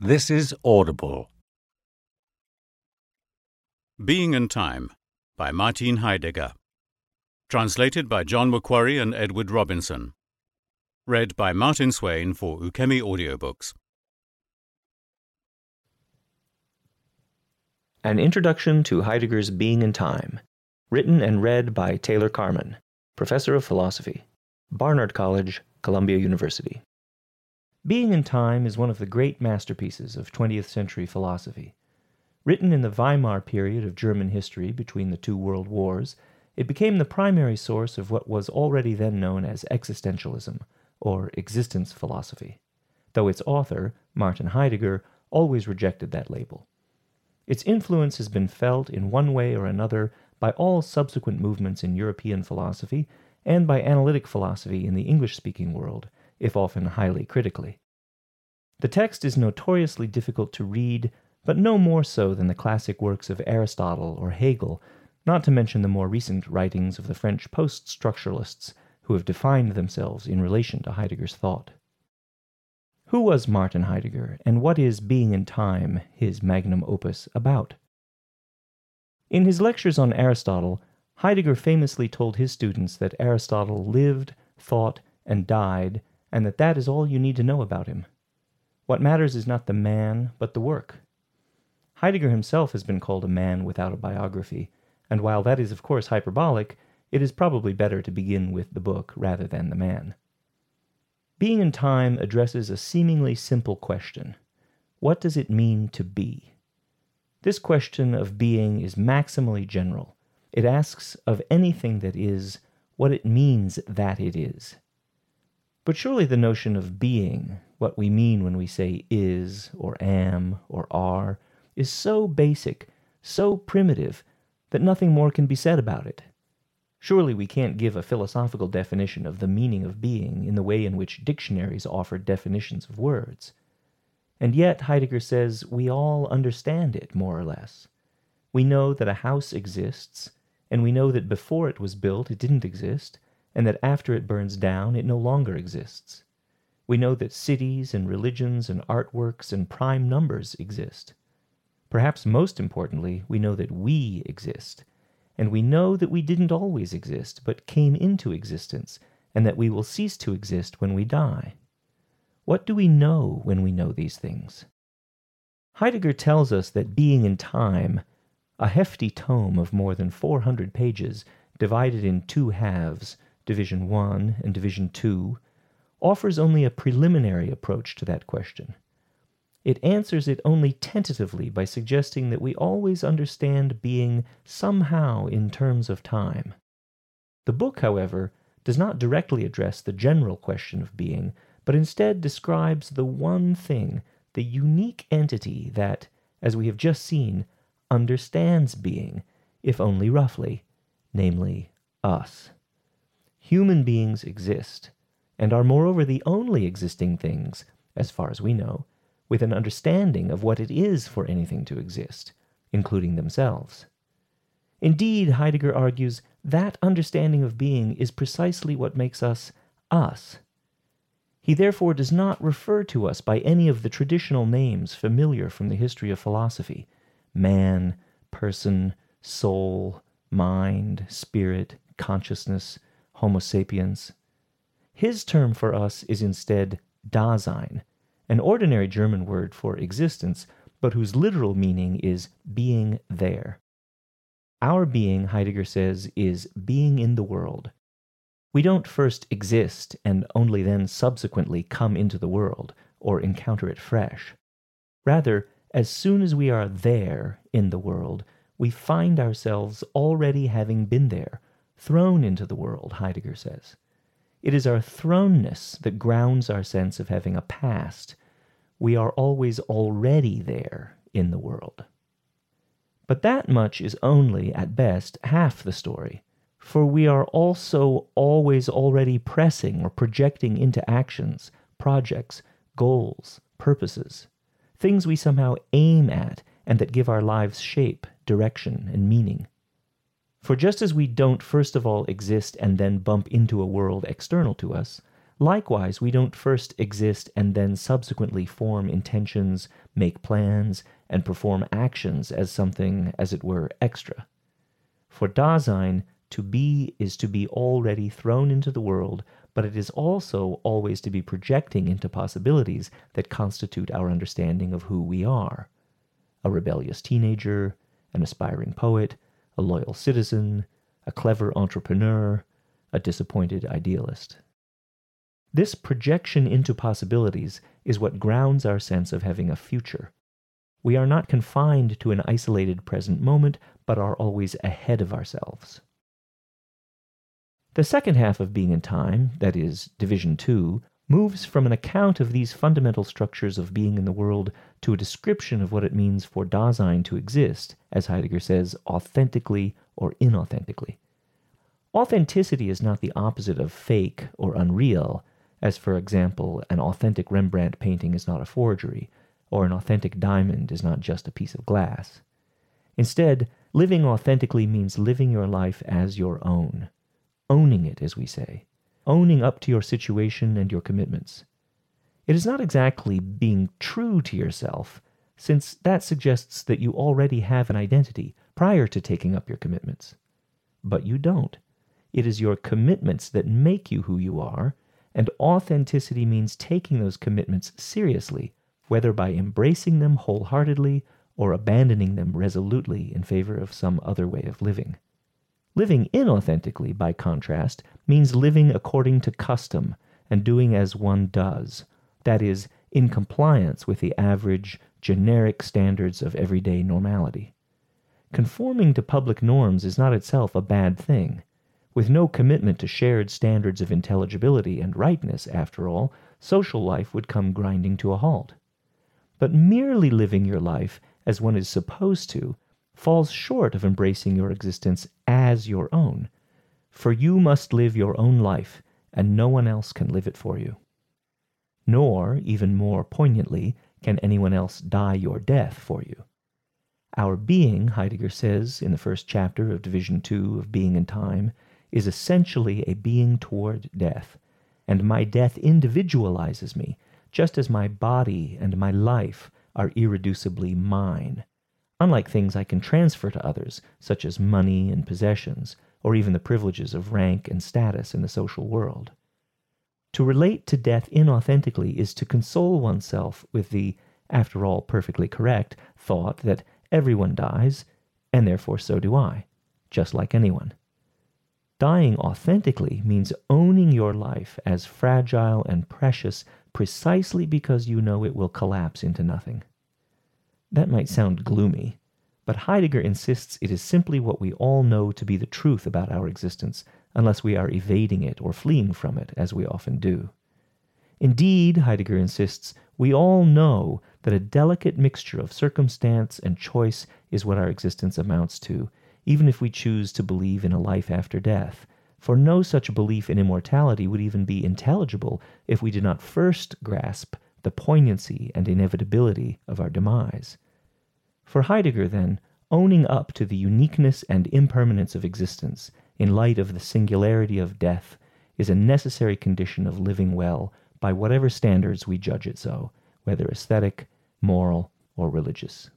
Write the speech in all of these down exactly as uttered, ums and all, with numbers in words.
This is Audible. Being and Time by Martin Heidegger. Translated by John Macquarie and Edward Robinson. Read by Martin Swain for Ukemi Audiobooks. An Introduction to Heidegger's Being and Time, written and read by Taylor Carman, Professor of Philosophy, Barnard College, Columbia University. Being and Time is one of the great masterpieces of twentieth century philosophy. Written in the Weimar period of German history between the two world wars, it became the primary source of what was already then known as existentialism, or existence philosophy, though its author, Martin Heidegger, always rejected that label. Its influence has been felt in one way or another by all subsequent movements in European philosophy and by analytic philosophy in the English-speaking world, if often highly critically. The text is notoriously difficult to read, but no more so than the classic works of Aristotle or Hegel, not to mention the more recent writings of the French post-structuralists who have defined themselves in relation to Heidegger's thought. Who was Martin Heidegger, and what is Being and Time, his magnum opus, about? In his lectures on Aristotle, Heidegger famously told his students that Aristotle lived, thought, and died, and that that is all you need to know about him. What matters is not the man, but the work. Heidegger himself has been called a man without a biography, and while that is of course hyperbolic, it is probably better to begin with the book rather than the man. Being and Time addresses a seemingly simple question. What does it mean to be? This question of being is maximally general. It asks of anything that is what it means that it is. But surely the notion of being, what we mean when we say is, or am, or are, is so basic, so primitive, that nothing more can be said about it. Surely we can't give a philosophical definition of the meaning of being in the way in which dictionaries offer definitions of words. And yet, Heidegger says, we all understand it, more or less. We know that a house exists, and we know that before it was built it didn't exist, and that after it burns down it no longer exists. We know that cities and religions and artworks and prime numbers exist. Perhaps most importantly, we know that we exist, and we know that we didn't always exist, but came into existence, and that we will cease to exist when we die. What do we know when we know these things? Heidegger tells us that Being and Time, a hefty tome of more than four hundred pages, divided in two halves, Division one and Division two, offers only a preliminary approach to that question. It answers it only tentatively by suggesting that we always understand being somehow in terms of time. The book, however, does not directly address the general question of being, but instead describes the one thing, the unique entity that, as we have just seen, understands being, if only roughly, namely us. Human beings exist, and are moreover the only existing things, as far as we know, with an understanding of what it is for anything to exist, including themselves. Indeed, Heidegger argues, that understanding of being is precisely what makes us us. He therefore does not refer to us by any of the traditional names familiar from the history of philosophy: man, person, soul, mind, spirit, consciousness, Homo sapiens. His term for us is instead Dasein, an ordinary German word for existence, but whose literal meaning is being there. Our being, Heidegger says, is being in the world. We don't first exist and only then subsequently come into the world or encounter it fresh. Rather, as soon as we are there in the world, we find ourselves already having been there, thrown into the world, Heidegger says. It is our thrownness that grounds our sense of having a past. We are always already there in the world. But that much is only, at best, half the story, for we are also always already pressing or projecting into actions, projects, goals, purposes, things we somehow aim at and that give our lives shape, direction, and meaning. For just as we don't first of all exist and then bump into a world external to us, Likewise, we don't first exist and then subsequently form intentions, make plans, and perform actions as something, as it were, extra. For Dasein, to be is to be already thrown into the world, but it is also always to be projecting into possibilities that constitute our understanding of who we are. A rebellious teenager, an aspiring poet, a loyal citizen, a clever entrepreneur, a disappointed idealist. This projection into possibilities is what grounds our sense of having a future. We are not confined to an isolated present moment, but are always ahead of ourselves. The second half of Being in Time, that is, Division two, moves from an account of these fundamental structures of being in the world to a description of what it means for Dasein to exist, as Heidegger says, authentically or inauthentically. Authenticity is not the opposite of fake or unreal, as, for example, an authentic Rembrandt painting is not a forgery, or an authentic diamond is not just a piece of glass. Instead, living authentically means living your life as your own, owning it, as we say, owning up to your situation and your commitments. It is not exactly being true to yourself, since that suggests that you already have an identity prior to taking up your commitments. But you don't. It is your commitments that make you who you are, and authenticity means taking those commitments seriously, whether by embracing them wholeheartedly or abandoning them resolutely in favor of some other way of living. Living inauthentically, by contrast, means living according to custom and doing as one does, that is, in compliance with the average, generic standards of everyday normality. Conforming to public norms is not itself a bad thing. With no commitment to shared standards of intelligibility and rightness, after all, social life would come grinding to a halt. But merely living your life as one is supposed to falls short of embracing your existence as your own, for you must live your own life, and no one else can live it for you. Nor, even more poignantly, can anyone else die your death for you. Our being, Heidegger says in the first chapter of Division two of Being in Time, is essentially a being toward death, and my death individualizes me, just as my body and my life are irreducibly mine, unlike things I can transfer to others, such as money and possessions, or even the privileges of rank and status in the social world. To relate to death inauthentically is to console oneself with the, after all perfectly correct, thought that everyone dies, and therefore so do I, just like anyone. Dying authentically means owning your life as fragile and precious precisely because you know it will collapse into nothing. That might sound gloomy, but Heidegger insists it is simply what we all know to be the truth about our existence, unless we are evading it or fleeing from it, as we often do. Indeed, Heidegger insists, we all know that a delicate mixture of circumstance and choice is what our existence amounts to, even if we choose to believe in a life after death, for no such belief in immortality would even be intelligible if we did not first grasp the poignancy and inevitability of our demise. For Heidegger, then, owning up to the uniqueness and impermanence of existence in light of the singularity of death is a necessary condition of living well by whatever standards we judge it so, whether aesthetic, moral, or religious.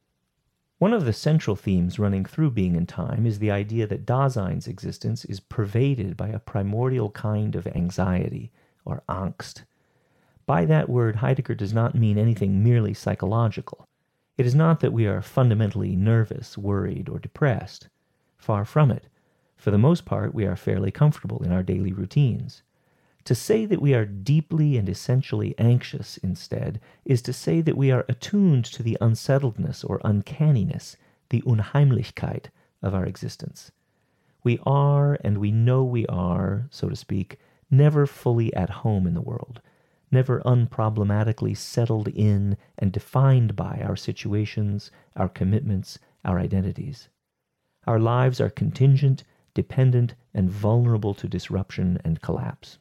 One of the central themes running through Being in Time is the idea that Dasein's existence is pervaded by a primordial kind of anxiety, or Angst. By that word, Heidegger does not mean anything merely psychological. It is not that we are fundamentally nervous, worried, or depressed. Far from it. For the most part, we are fairly comfortable in our daily routines. To say that we are deeply and essentially anxious, instead, is to say that we are attuned to the unsettledness or uncanniness, the Unheimlichkeit of our existence. We are, and we know we are, so to speak, never fully at home in the world, never unproblematically settled in and defined by our situations, our commitments, our identities. Our lives are contingent, dependent, and vulnerable to disruption and collapse.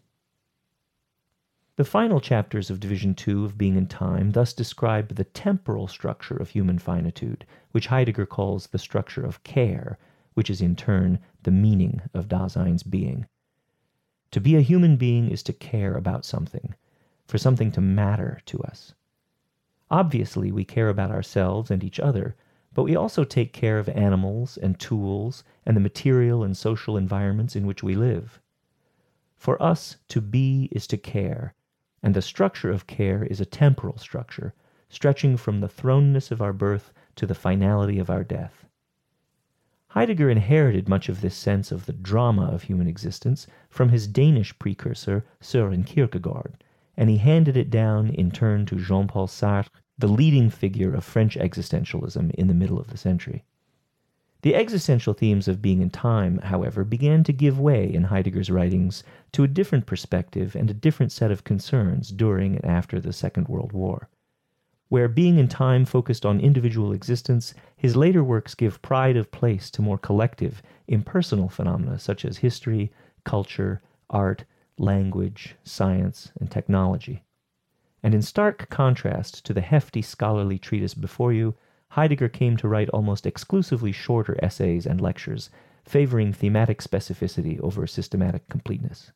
The final chapters of Division two of Being in Time thus describe the temporal structure of human finitude, which Heidegger calls the structure of care, which is in turn the meaning of Dasein's being. To be a human being is to care about something, for something to matter to us. Obviously, we care about ourselves and each other, but we also take care of animals and tools and the material and social environments in which we live. For us, to be is to care, and the structure of care is a temporal structure, stretching from the thrownness of our birth to the finality of our death. Heidegger inherited much of this sense of the drama of human existence from his Danish precursor, Søren Kierkegaard, and he handed it down in turn to Jean-Paul Sartre, the leading figure of French existentialism in the middle of the century. The existential themes of being and time, however, began to give way in Heidegger's writings to a different perspective and a different set of concerns during and after the Second World War. Where being and time focused on individual existence, his later works give pride of place to more collective, impersonal phenomena such as history, culture, art, language, science, and technology. And in stark contrast to the hefty scholarly treatise before you, Heidegger came to write almost exclusively shorter essays and lectures, favoring thematic specificity over systematic completeness.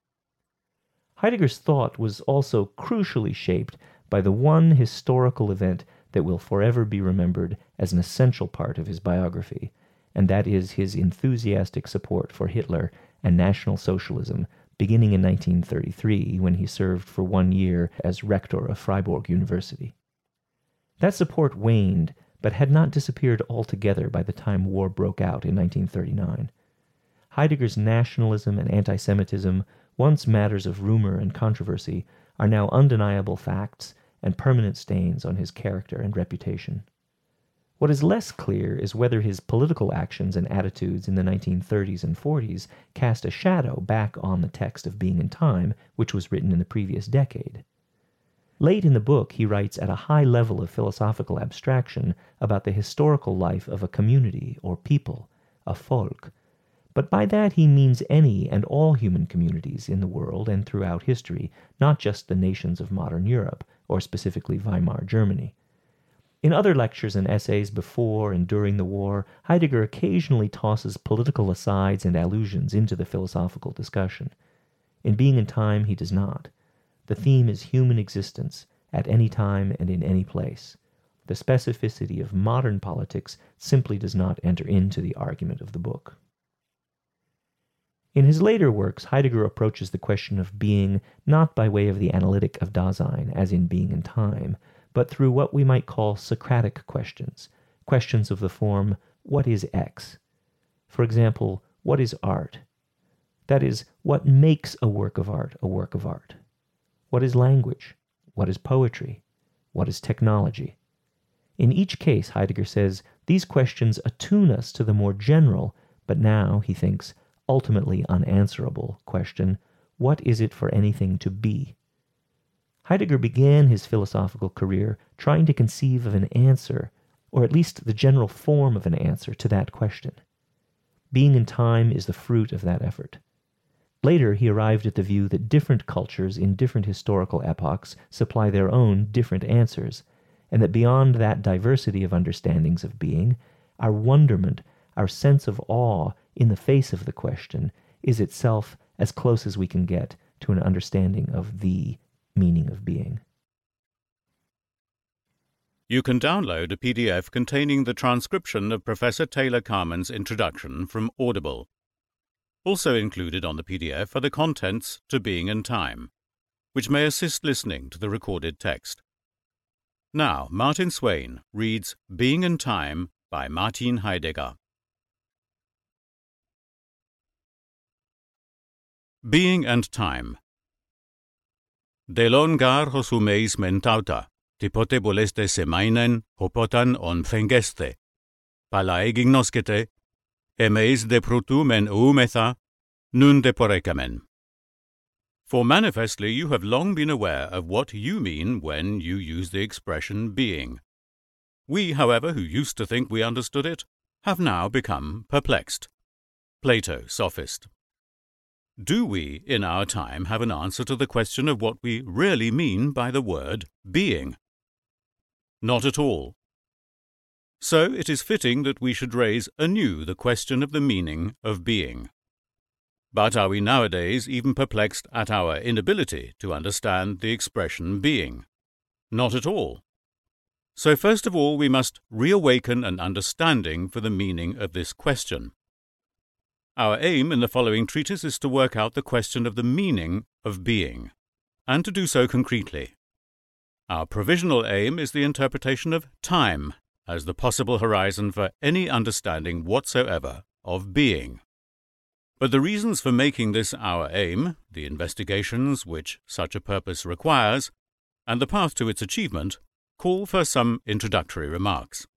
Heidegger's thought was also crucially shaped by the one historical event that will forever be remembered as an essential part of his biography, and that is his enthusiastic support for Hitler and National Socialism, beginning in nineteen thirty-three when he served for one year as rector of Freiburg University. That support waned, but had not disappeared altogether by the time war broke out in nineteen thirty-nine. Heidegger's nationalism and anti-Semitism, once matters of rumor and controversy, are now undeniable facts and permanent stains on his character and reputation. What is less clear is whether his political actions and attitudes in the nineteen thirties and forties cast a shadow back on the text of Being and Time, which was written in the previous decade. Late in the book, he writes at a high level of philosophical abstraction about the historical life of a community or people, a folk. But by that he means any and all human communities in the world and throughout history, not just the nations of modern Europe, or specifically Weimar Germany. In other lectures and essays before and during the war, Heidegger occasionally tosses political asides and allusions into the philosophical discussion. In Being and Time, he does not. The theme is human existence, at any time and in any place. The specificity of modern politics simply does not enter into the argument of the book. In his later works, Heidegger approaches the question of being not by way of the analytic of Dasein, as in Being and Time, but through what we might call Socratic questions, questions of the form, what is X? For example, what is art? That is, what makes a work of art a work of art? What is language? What is poetry? What is technology? In each case, Heidegger says, these questions attune us to the more general, but now, he thinks, ultimately unanswerable question, what is it for anything to be? Heidegger began his philosophical career trying to conceive of an answer, or at least the general form of an answer to that question. Being and Time is the fruit of that effort. Later, he arrived at the view that different cultures in different historical epochs supply their own different answers, and that beyond that diversity of understandings of being, our wonderment, our sense of awe in the face of the question, is itself as close as we can get to an understanding of the meaning of being. You can download a P D F containing the transcription of Professor Taylor Carman's introduction from Audible. Also included on the P D F are the contents to Being and Time, which may assist listening to the recorded text. Now, Martin Swain reads Being and Time by Martin Heidegger. Being and Time. Delon gar hosumeis mentauta, tipote boleste semainen, hopotan on phengeste. Palae gignoscete, emeis de prutumen oumetha, nun de porecamen. For manifestly you have long been aware of what you mean when you use the expression being. We, however, who used to think we understood it, have now become perplexed. Plato, Sophist. Do we, in our time, have an answer to the question of what we really mean by the word being? Not at all. So it is fitting that we should raise anew the question of the meaning of being. But are we nowadays even perplexed at our inability to understand the expression being? Not at all. So first of all we must reawaken an understanding for the meaning of this question. Our aim in the following treatise is to work out the question of the meaning of being, and to do so concretely. Our provisional aim is the interpretation of time as the possible horizon for any understanding whatsoever of being. But the reasons for making this our aim, the investigations which such a purpose requires, and the path to its achievement, call for some introductory remarks.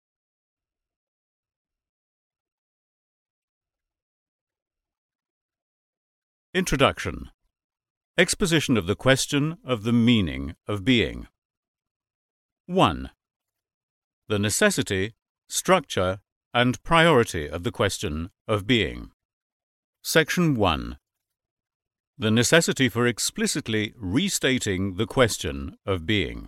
Introduction. Exposition of the question of the meaning of being. one. The necessity, structure, and priority of the question of being. Section one. The necessity for explicitly restating the question of being.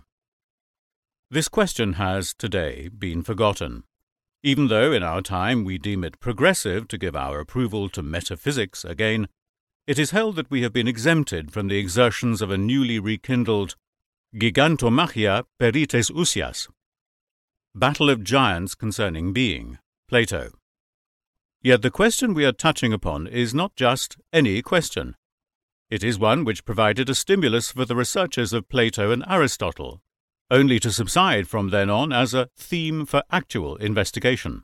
This question has, today, been forgotten. Even though in our time we deem it progressive to give our approval to metaphysics again, it is held that we have been exempted from the exertions of a newly rekindled gigantomachia perites ousias, battle of giants concerning being, Plato. Yet the question we are touching upon is not just any question. It is one which provided a stimulus for the researches of Plato and Aristotle, only to subside from then on as a theme for actual investigation.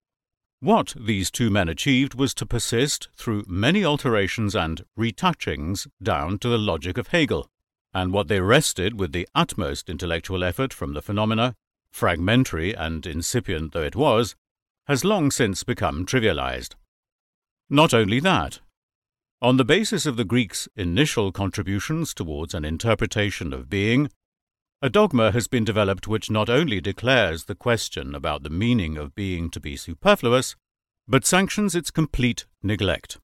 What these two men achieved was to persist through many alterations and retouchings down to the logic of Hegel, and what they wrested with the utmost intellectual effort from the phenomena, fragmentary and incipient though it was, has long since become trivialized. Not only that, on the basis of the Greeks' initial contributions towards an interpretation of being, a dogma has been developed which not only declares the question about the meaning of being to be superfluous, but sanctions its complete neglect.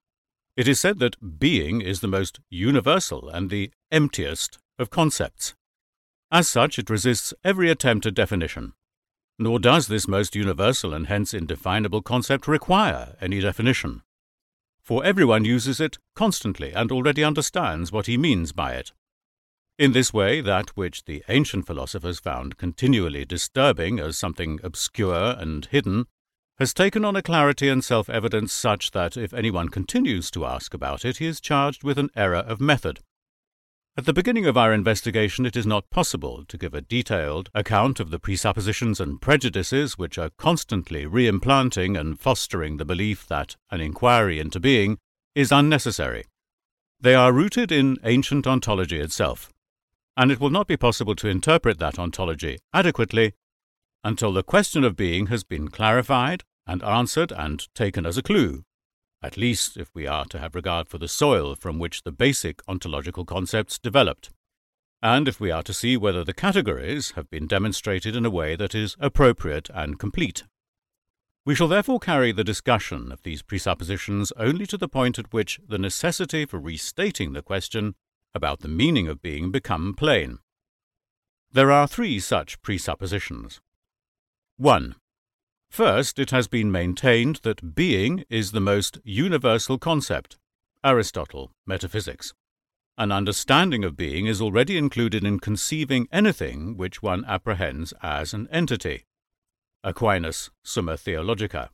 It is said that being is the most universal and the emptiest of concepts. As such, it resists every attempt at definition. Nor does this most universal and hence indefinable concept require any definition, for everyone uses it constantly and already understands what he means by it. In this way, that which the ancient philosophers found continually disturbing as something obscure and hidden has taken on a clarity and self-evidence such that if anyone continues to ask about it, he is charged with an error of method. At the beginning of our investigation, it is not possible to give a detailed account of the presuppositions and prejudices which are constantly reimplanting and fostering the belief that an inquiry into being is unnecessary. They are rooted in ancient ontology itself, and it will not be possible to interpret that ontology adequately until the question of being has been clarified and answered and taken as a clue, at least if we are to have regard for the soil from which the basic ontological concepts developed, and if we are to see whether the categories have been demonstrated in a way that is appropriate and complete. We shall therefore carry the discussion of these presuppositions only to the point at which the necessity for restating the question about the meaning of being become plain. There are three such presuppositions. one. First, it has been maintained that being is the most universal concept, Aristotle, Metaphysics. An understanding of being is already included in conceiving anything which one apprehends as an entity, Aquinas, Summa Theologica.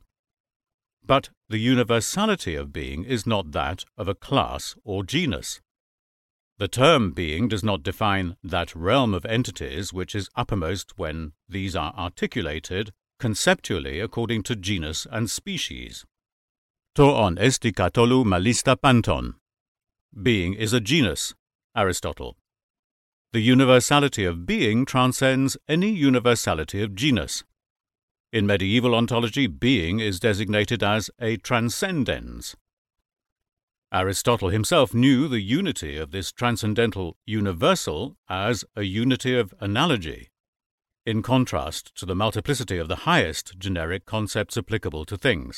But the universality of being is not that of a class or genus. The term being does not define that realm of entities which is uppermost when these are articulated conceptually according to genus and species. To on esti katolu malista panton. Being is a genus, Aristotle. The universality of being transcends any universality of genus. In medieval ontology, being is designated as a transcendens. Aristotle himself knew the unity of this transcendental universal as a unity of analogy, in contrast to the multiplicity of the highest generic concepts applicable to things.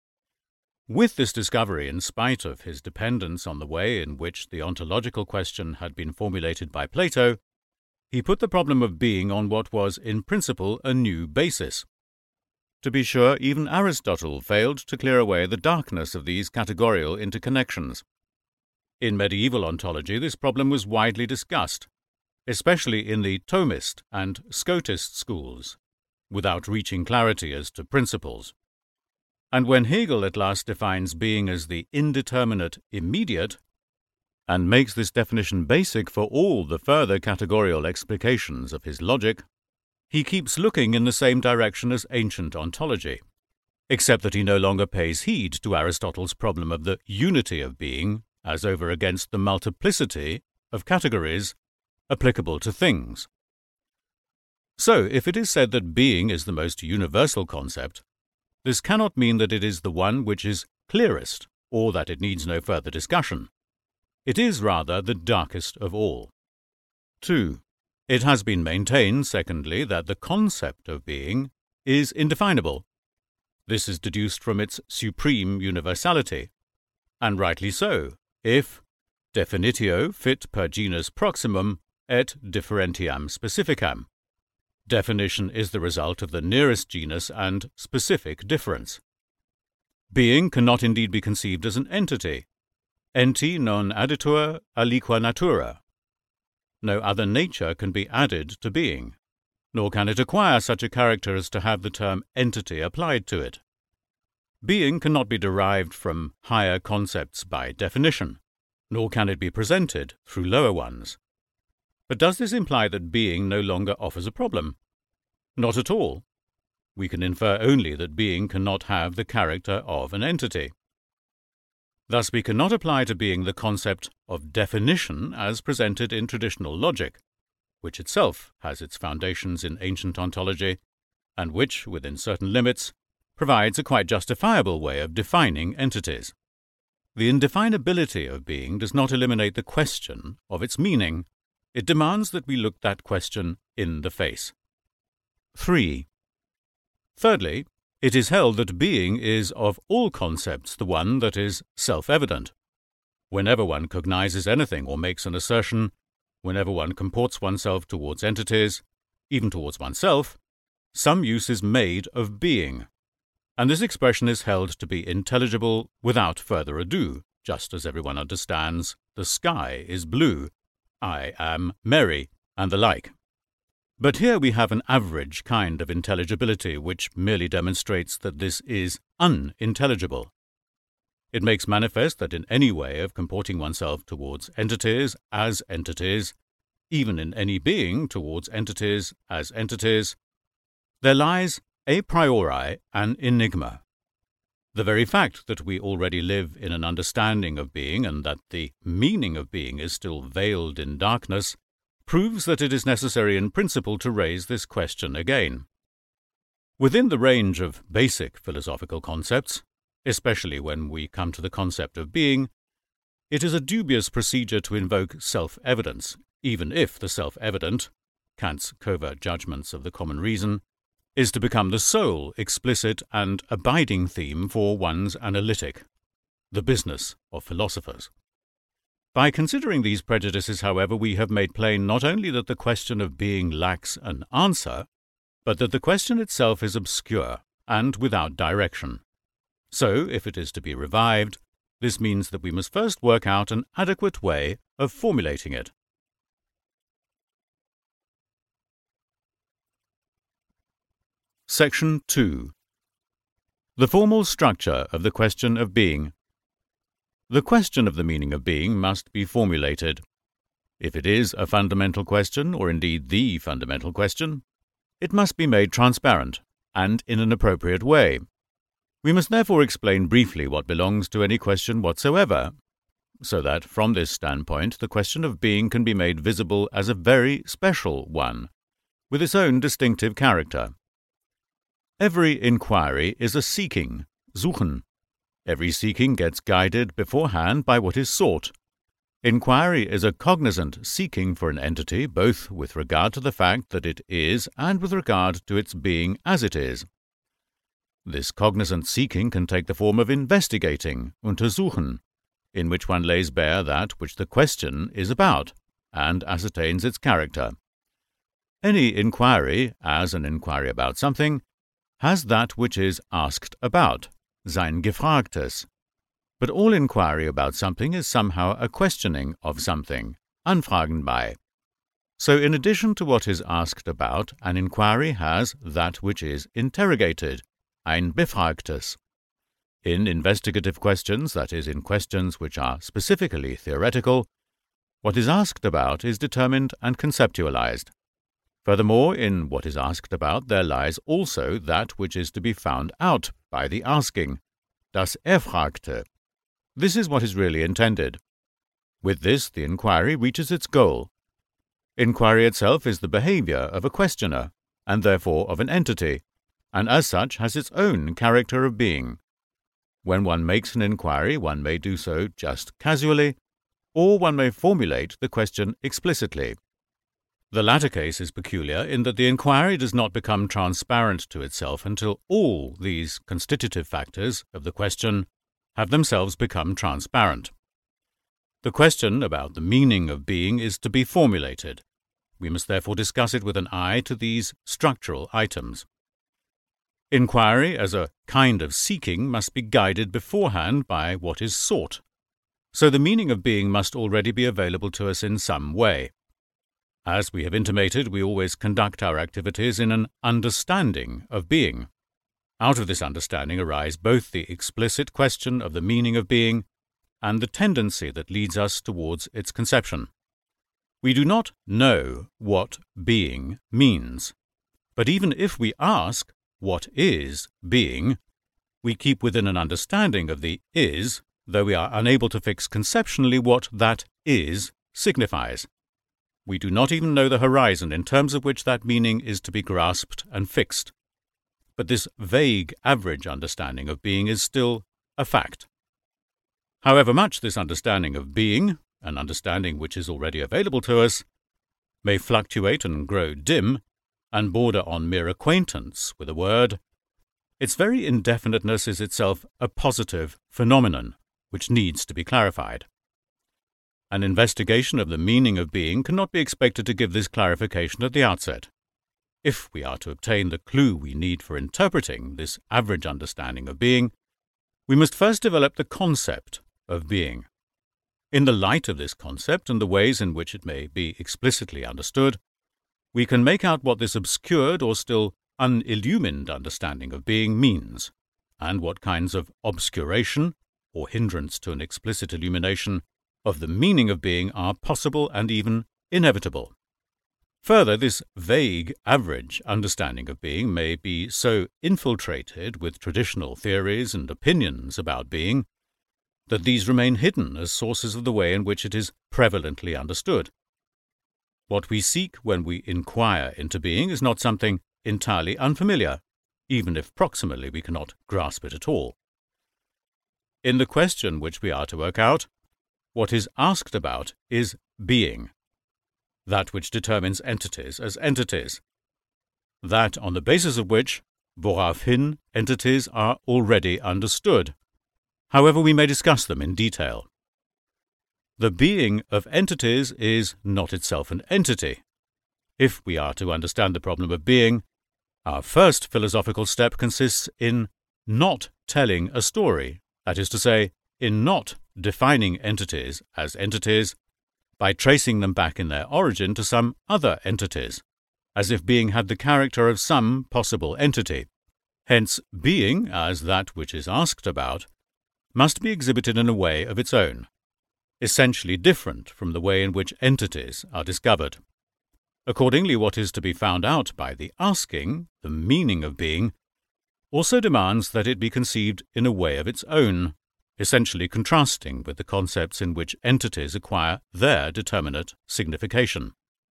With this discovery, in spite of his dependence on the way in which the ontological question had been formulated by Plato, he put the problem of being on what was in principle a new basis. To be sure, even Aristotle failed to clear away the darkness of these categorical interconnections. In medieval ontology, this problem was widely discussed, especially in the Thomist and Scotist schools, without reaching clarity as to principles. And when Hegel at last defines being as the indeterminate immediate, and makes this definition basic for all the further categorical explications of his logic, he keeps looking in the same direction as ancient ontology, except that he no longer pays heed to Aristotle's problem of the unity of being as over against the multiplicity of categories applicable to things. So, if it is said that being is the most universal concept, this cannot mean that it is the one which is clearest, or that it needs no further discussion. It is rather the darkest of all. two. It has been maintained, secondly, that the concept of being is indefinable. This is deduced from its supreme universality, and rightly so, if definitio fit per genus proximum et differentiam specificam. Definition is the result of the nearest genus and specific difference. Being cannot indeed be conceived as an entity. Enti non additur aliqua natura. No other nature can be added to being, nor can it acquire such a character as to have the term entity applied to it. Being cannot be derived from higher concepts by definition, nor can it be presented through lower ones. But does this imply that being no longer offers a problem? Not at all. We can infer only that being cannot have the character of an entity. Thus we cannot apply to being the concept of definition as presented in traditional logic, which itself has its foundations in ancient ontology, and which, within certain limits, provides a quite justifiable way of defining entities. The indefinability of being does not eliminate the question of its meaning. It demands that we look that question in the face. three. Thirdly, it is held that being is of all concepts the one that is self-evident. Whenever one cognizes anything or makes an assertion, whenever one comports oneself towards entities, even towards oneself, some use is made of being, and this expression is held to be intelligible without further ado, just as everyone understands the sky is blue, I am merry, and the like. But here we have an average kind of intelligibility which merely demonstrates that this is unintelligible. It makes manifest that in any way of comporting oneself towards entities as entities, even in any being towards entities as entities, there lies a priori an enigma. The very fact that we already live in an understanding of being and that the meaning of being is still veiled in darkness proves that it is necessary in principle to raise this question again. Within the range of basic philosophical concepts, especially when we come to the concept of being, it is a dubious procedure to invoke self-evidence, even if the self-evident, Kant's covert judgments of the common reason, is to become the sole explicit and abiding theme for one's analytic, the business of philosophers. By considering these prejudices, however, we have made plain not only that the question of being lacks an answer, but that the question itself is obscure and without direction. So, if it is to be revived, this means that we must first work out an adequate way of formulating it. Section two. The formal structure of the question of being. The question of the meaning of being must be formulated. If it is a fundamental question, or indeed the fundamental question, it must be made transparent, and in an appropriate way. We must therefore explain briefly what belongs to any question whatsoever, so that, from this standpoint, the question of being can be made visible as a very special one, with its own distinctive character. Every inquiry is a seeking, suchen. Every seeking gets guided beforehand by what is sought. Inquiry is a cognizant seeking for an entity both with regard to the fact that it is and with regard to its being as it is. This cognizant seeking can take the form of investigating, untersuchen, in which one lays bare that which the question is about, and ascertains its character. Any inquiry, as an inquiry about something, has that which is asked about, sein Gefragtes. But all inquiry about something is somehow a questioning of something, Anfragen bei. So in addition to what is asked about, an inquiry has that which is interrogated, ein Befragtes. In investigative questions, that is, in questions which are specifically theoretical, what is asked about is determined and conceptualized. Furthermore, in what is asked about there lies also that which is to be found out by the asking, das Erfragte. This is what is really intended. With this, the inquiry reaches its goal. Inquiry itself is the behavior of a questioner, and therefore of an entity, and as such has its own character of being. When one makes an inquiry, one may do so just casually, or one may formulate the question explicitly. The latter case is peculiar in that the inquiry does not become transparent to itself until all these constitutive factors of the question have themselves become transparent. The question about the meaning of being is to be formulated. We must therefore discuss it with an eye to these structural items. Inquiry, as a kind of seeking, must be guided beforehand by what is sought. So the meaning of being must already be available to us in some way. As we have intimated, we always conduct our activities in an understanding of being. Out of this understanding arise both the explicit question of the meaning of being and the tendency that leads us towards its conception. We do not know what being means, but even if we ask, what is being, we keep within an understanding of the is, though we are unable to fix conceptually what that is signifies. We do not even know the horizon in terms of which that meaning is to be grasped and fixed. But this vague average understanding of being is still a fact. However much this understanding of being, an understanding which is already available to us, may fluctuate and grow dim, and border on mere acquaintance with a word, its very indefiniteness is itself a positive phenomenon which needs to be clarified. An investigation of the meaning of being cannot be expected to give this clarification at the outset. If we are to obtain the clue we need for interpreting this average understanding of being, we must first develop the concept of being. In the light of this concept and the ways in which it may be explicitly understood, we can make out what this obscured or still unillumined understanding of being means, and what kinds of obscuration or hindrance to an explicit illumination of the meaning of being are possible and even inevitable. Further, this vague, average understanding of being may be so infiltrated with traditional theories and opinions about being that these remain hidden as sources of the way in which it is prevalently understood. What we seek when we inquire into being is not something entirely unfamiliar, even if proximally we cannot grasp it at all. In the question which we are to work out, what is asked about is being, that which determines entities as entities, that on the basis of which, woraufhin, entities are already understood. However, we may discuss them in detail. The being of entities is not itself an entity. If we are to understand the problem of being, our first philosophical step consists in not telling a story, that is to say, in not defining entities as entities by tracing them back in their origin to some other entities, as if being had the character of some possible entity. Hence, being, as that which is asked about, must be exhibited in a way of its own, essentially different from the way in which entities are discovered. Accordingly, what is to be found out by the asking, the meaning of being, also demands that it be conceived in a way of its own, essentially contrasting with the concepts in which entities acquire their determinate signification.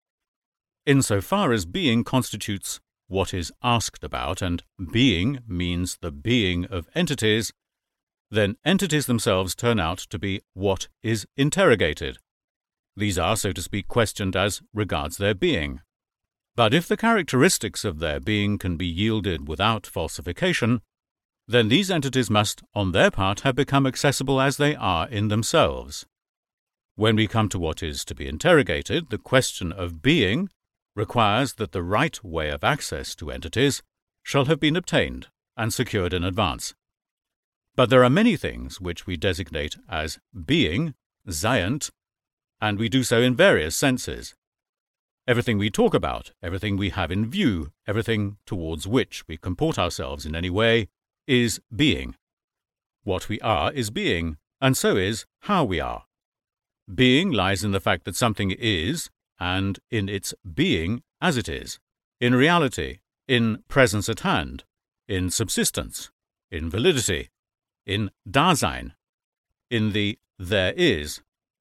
Insofar as being constitutes what is asked about, and being means the being of entities, then entities themselves turn out to be what is interrogated. These are, so to speak, questioned as regards their being. But if the characteristics of their being can be yielded without falsification, then these entities must, on their part, have become accessible as they are in themselves. When we come to what is to be interrogated, the question of being requires that the right way of access to entities shall have been obtained and secured in advance. But there are many things which we designate as being, seiend, and we do so in various senses. Everything we talk about, everything we have in view, everything towards which we comport ourselves in any way, is being. What we are is being, and so is how we are. Being lies in the fact that something is, and in its being as it is, in reality, in presence at hand, in subsistence, in validity, in Dasein, in the there is.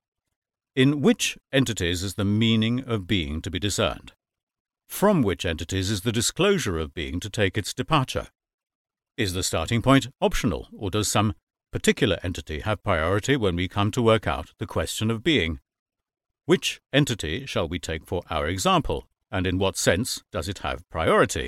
In which entities is the meaning of being to be discerned? From which entities is the disclosure of being to take its departure? Is the starting point optional, or does some particular entity have priority when we come to work out the question of being? Which entity shall we take for our example, and in what sense does it have priority?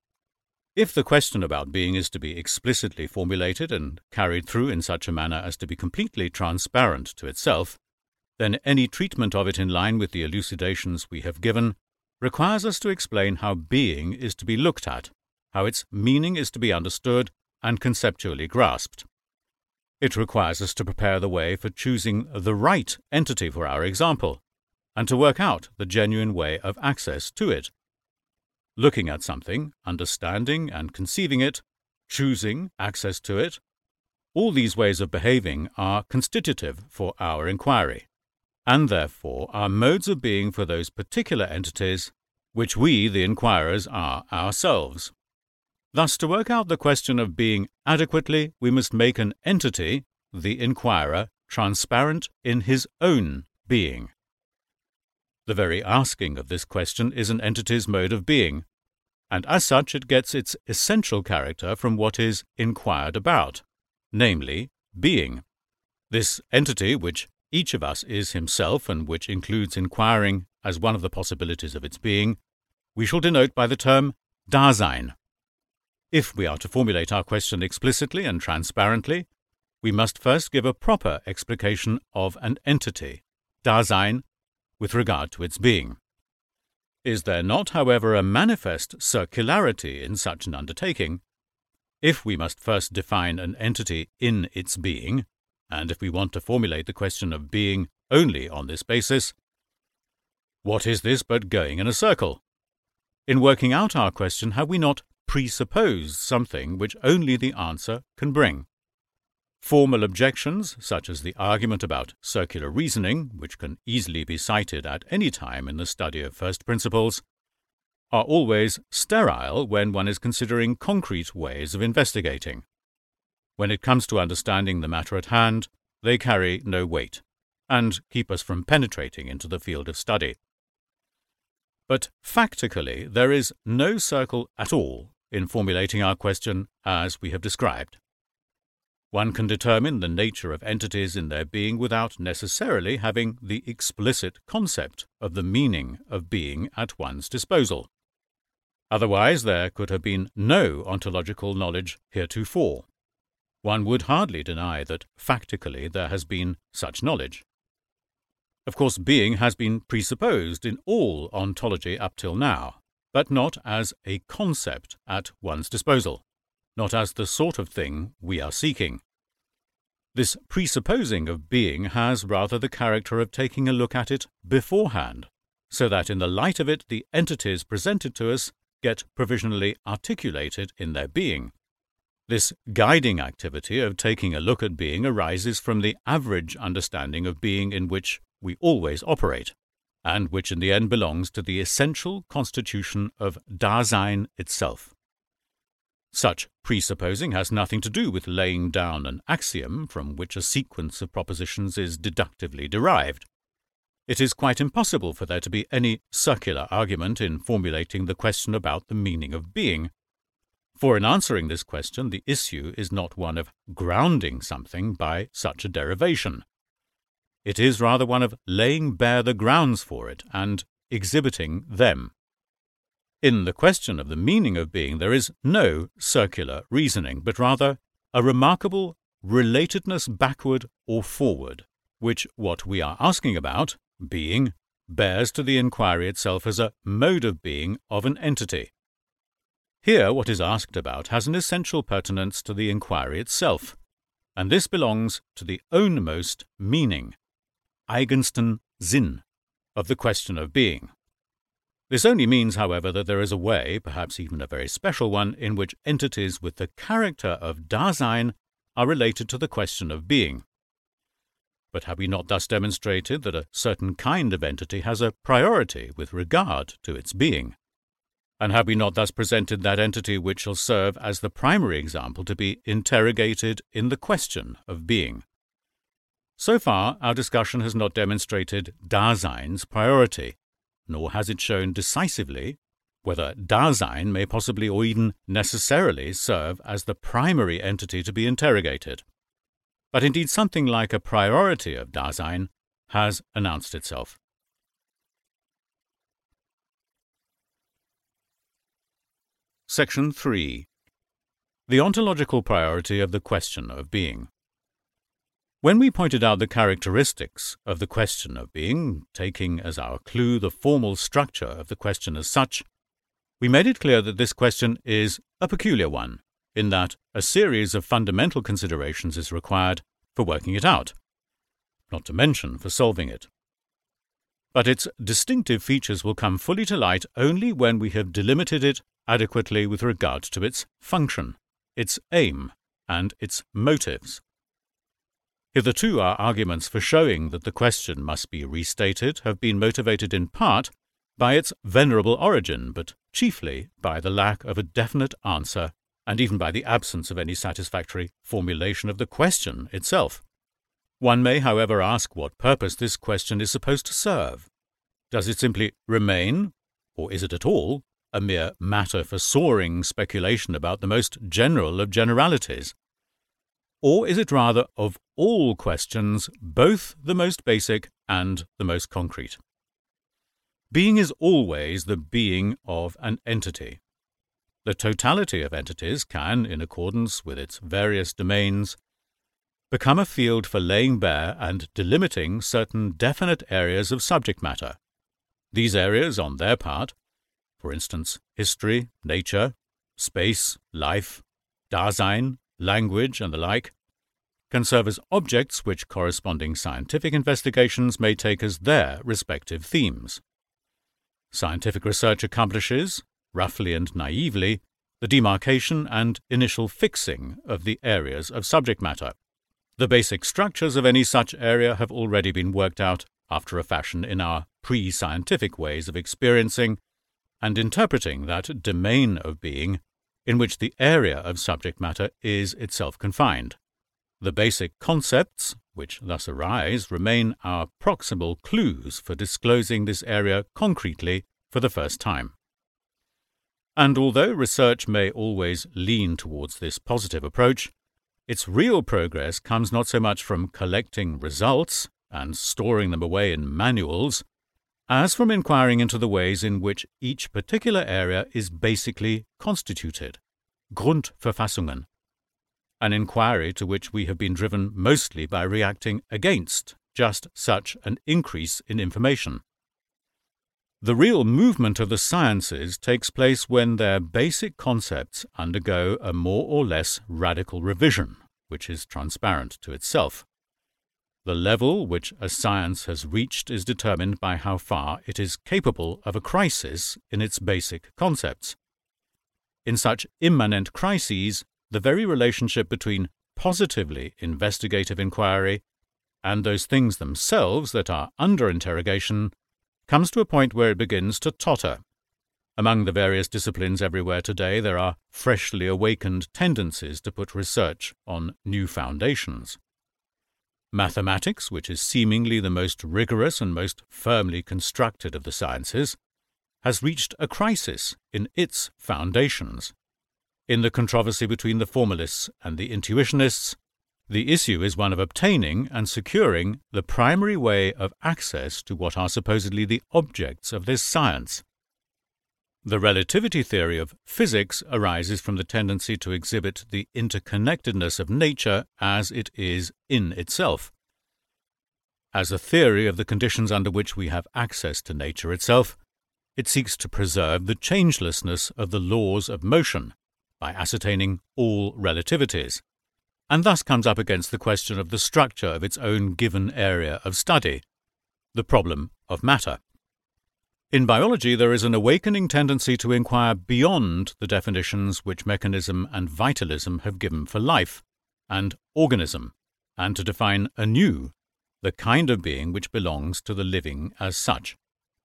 If the question about being is to be explicitly formulated and carried through in such a manner as to be completely transparent to itself, then any treatment of it in line with the elucidations we have given requires us to explain how being is to be looked at, how its meaning is to be understood and conceptually grasped. It requires us to prepare the way for choosing the right entity for our example, and to work out the genuine way of access to it. Looking at something, understanding and conceiving it, choosing access to it, all these ways of behaving are constitutive for our inquiry, and therefore are modes of being for those particular entities which we, the inquirers, are ourselves. Thus, to work out the question of being adequately, we must make an entity, the inquirer, transparent in his own being. The very asking of this question is an entity's mode of being, and as such it gets its essential character from what is inquired about, namely, being. This entity, which each of us is himself and which includes inquiring as one of the possibilities of its being, we shall denote by the term Dasein. If we are to formulate our question explicitly and transparently, we must first give a proper explication of an entity, Dasein, with regard to its being. Is there not, however, a manifest circularity in such an undertaking? If we must first define an entity in its being, and if we want to formulate the question of being only on this basis, what is this but going in a circle? In working out our question, have we not presupposed something which only the answer can bring? Formal objections, such as the argument about circular reasoning, which can easily be cited at any time in the study of first principles, are always sterile when one is considering concrete ways of investigating. When it comes to understanding the matter at hand, they carry no weight, and keep us from penetrating into the field of study. But factically, there is no circle at all in formulating our question as we have described. One can determine the nature of entities in their being without necessarily having the explicit concept of the meaning of being at one's disposal. Otherwise, there could have been no ontological knowledge heretofore. One would hardly deny that factically there has been such knowledge. Of course, being has been presupposed in all ontology up till now, but not as a concept at one's disposal, not as the sort of thing we are seeking. This presupposing of being has rather the character of taking a look at it beforehand, so that in the light of it the entities presented to us get provisionally articulated in their being. This guiding activity of taking a look at being arises from the average understanding of being in which we always operate, and which in the end belongs to the essential constitution of Dasein itself. Such presupposing has nothing to do with laying down an axiom from which a sequence of propositions is deductively derived. It is quite impossible for there to be any circular argument in formulating the question about the meaning of being. For in answering this question, the issue is not one of grounding something by such a derivation. It is rather one of laying bare the grounds for it and exhibiting them. In the question of the meaning of being, there is no circular reasoning, but rather a remarkable relatedness backward or forward, which what we are asking about, being, bears to the inquiry itself as a mode of being of an entity. Here what is asked about has an essential pertinence to the inquiry itself, and this belongs to the ownmost meaning, eigensten Sinn, of the question of being. This only means, however, that there is a way, perhaps even a very special one, in which entities with the character of Dasein are related to the question of being. But have we not thus demonstrated that a certain kind of entity has a priority with regard to its being? And have we not thus presented that entity which shall serve as the primary example to be interrogated in the question of being? So far, our discussion has not demonstrated Dasein's priority, nor has it shown decisively whether Dasein may possibly or even necessarily serve as the primary entity to be interrogated. But indeed something like a priority of Dasein has announced itself. Section three. The ontological priority of the question of being. When we pointed out the characteristics of the question of being, taking as our clue the formal structure of the question as such, we made it clear that this question is a peculiar one, in that a series of fundamental considerations is required for working it out, not to mention for solving it. But its distinctive features will come fully to light only when we have delimited it adequately with regard to its function, its aim, and its motives. Hitherto our arguments for showing that the question must be restated have been motivated in part by its venerable origin, but chiefly by the lack of a definite answer and even by the absence of any satisfactory formulation of the question itself. One may, however, ask what purpose this question is supposed to serve. Does it simply remain, or is it at all, a mere matter for soaring speculation about the most general of generalities? Or is it rather, of all questions, both the most basic and the most concrete? Being is always the being of an entity. The totality of entities can, in accordance with its various domains, become a field for laying bare and delimiting certain definite areas of subject matter. These areas, on their part, for instance, history, nature, space, life, Dasein, language, and the like, can serve as objects which corresponding scientific investigations may take as their respective themes. Scientific research accomplishes, roughly and naively, the demarcation and initial fixing of the areas of subject matter. The basic structures of any such area have already been worked out after a fashion in our pre-scientific ways of experiencing and interpreting that domain of being in which the area of subject matter is itself confined. The basic concepts, which thus arise, remain our proximal clues for disclosing this area concretely for the first time. And although research may always lean towards this positive approach, its real progress comes not so much from collecting results and storing them away in manuals, as from inquiring into the ways in which each particular area is basically constituted, Grundverfassungen, an inquiry to which we have been driven mostly by reacting against just such an increase in information. The real movement of the sciences takes place when their basic concepts undergo a more or less radical revision, which is transparent to itself. The level which a science has reached is determined by how far it is capable of a crisis in its basic concepts. In such immanent crises, the very relationship between positively investigative inquiry and those things themselves that are under interrogation comes to a point where it begins to totter. Among the various disciplines everywhere today, there are freshly awakened tendencies to put research on new foundations. Mathematics, which is seemingly the most rigorous and most firmly constructed of the sciences, has reached a crisis in its foundations. In the controversy between the formalists and the intuitionists, the issue is one of obtaining and securing the primary way of access to what are supposedly the objects of this science. The relativity theory of physics arises from the tendency to exhibit the interconnectedness of nature as it is in itself. As a theory of the conditions under which we have access to nature itself, it seeks to preserve the changelessness of the laws of motion by ascertaining all relativities, and thus comes up against the question of the structure of its own given area of study, the problem of matter. In biology, there is an awakening tendency to inquire beyond the definitions which mechanism and vitalism have given for life and organism, and to define anew the kind of being which belongs to the living as such.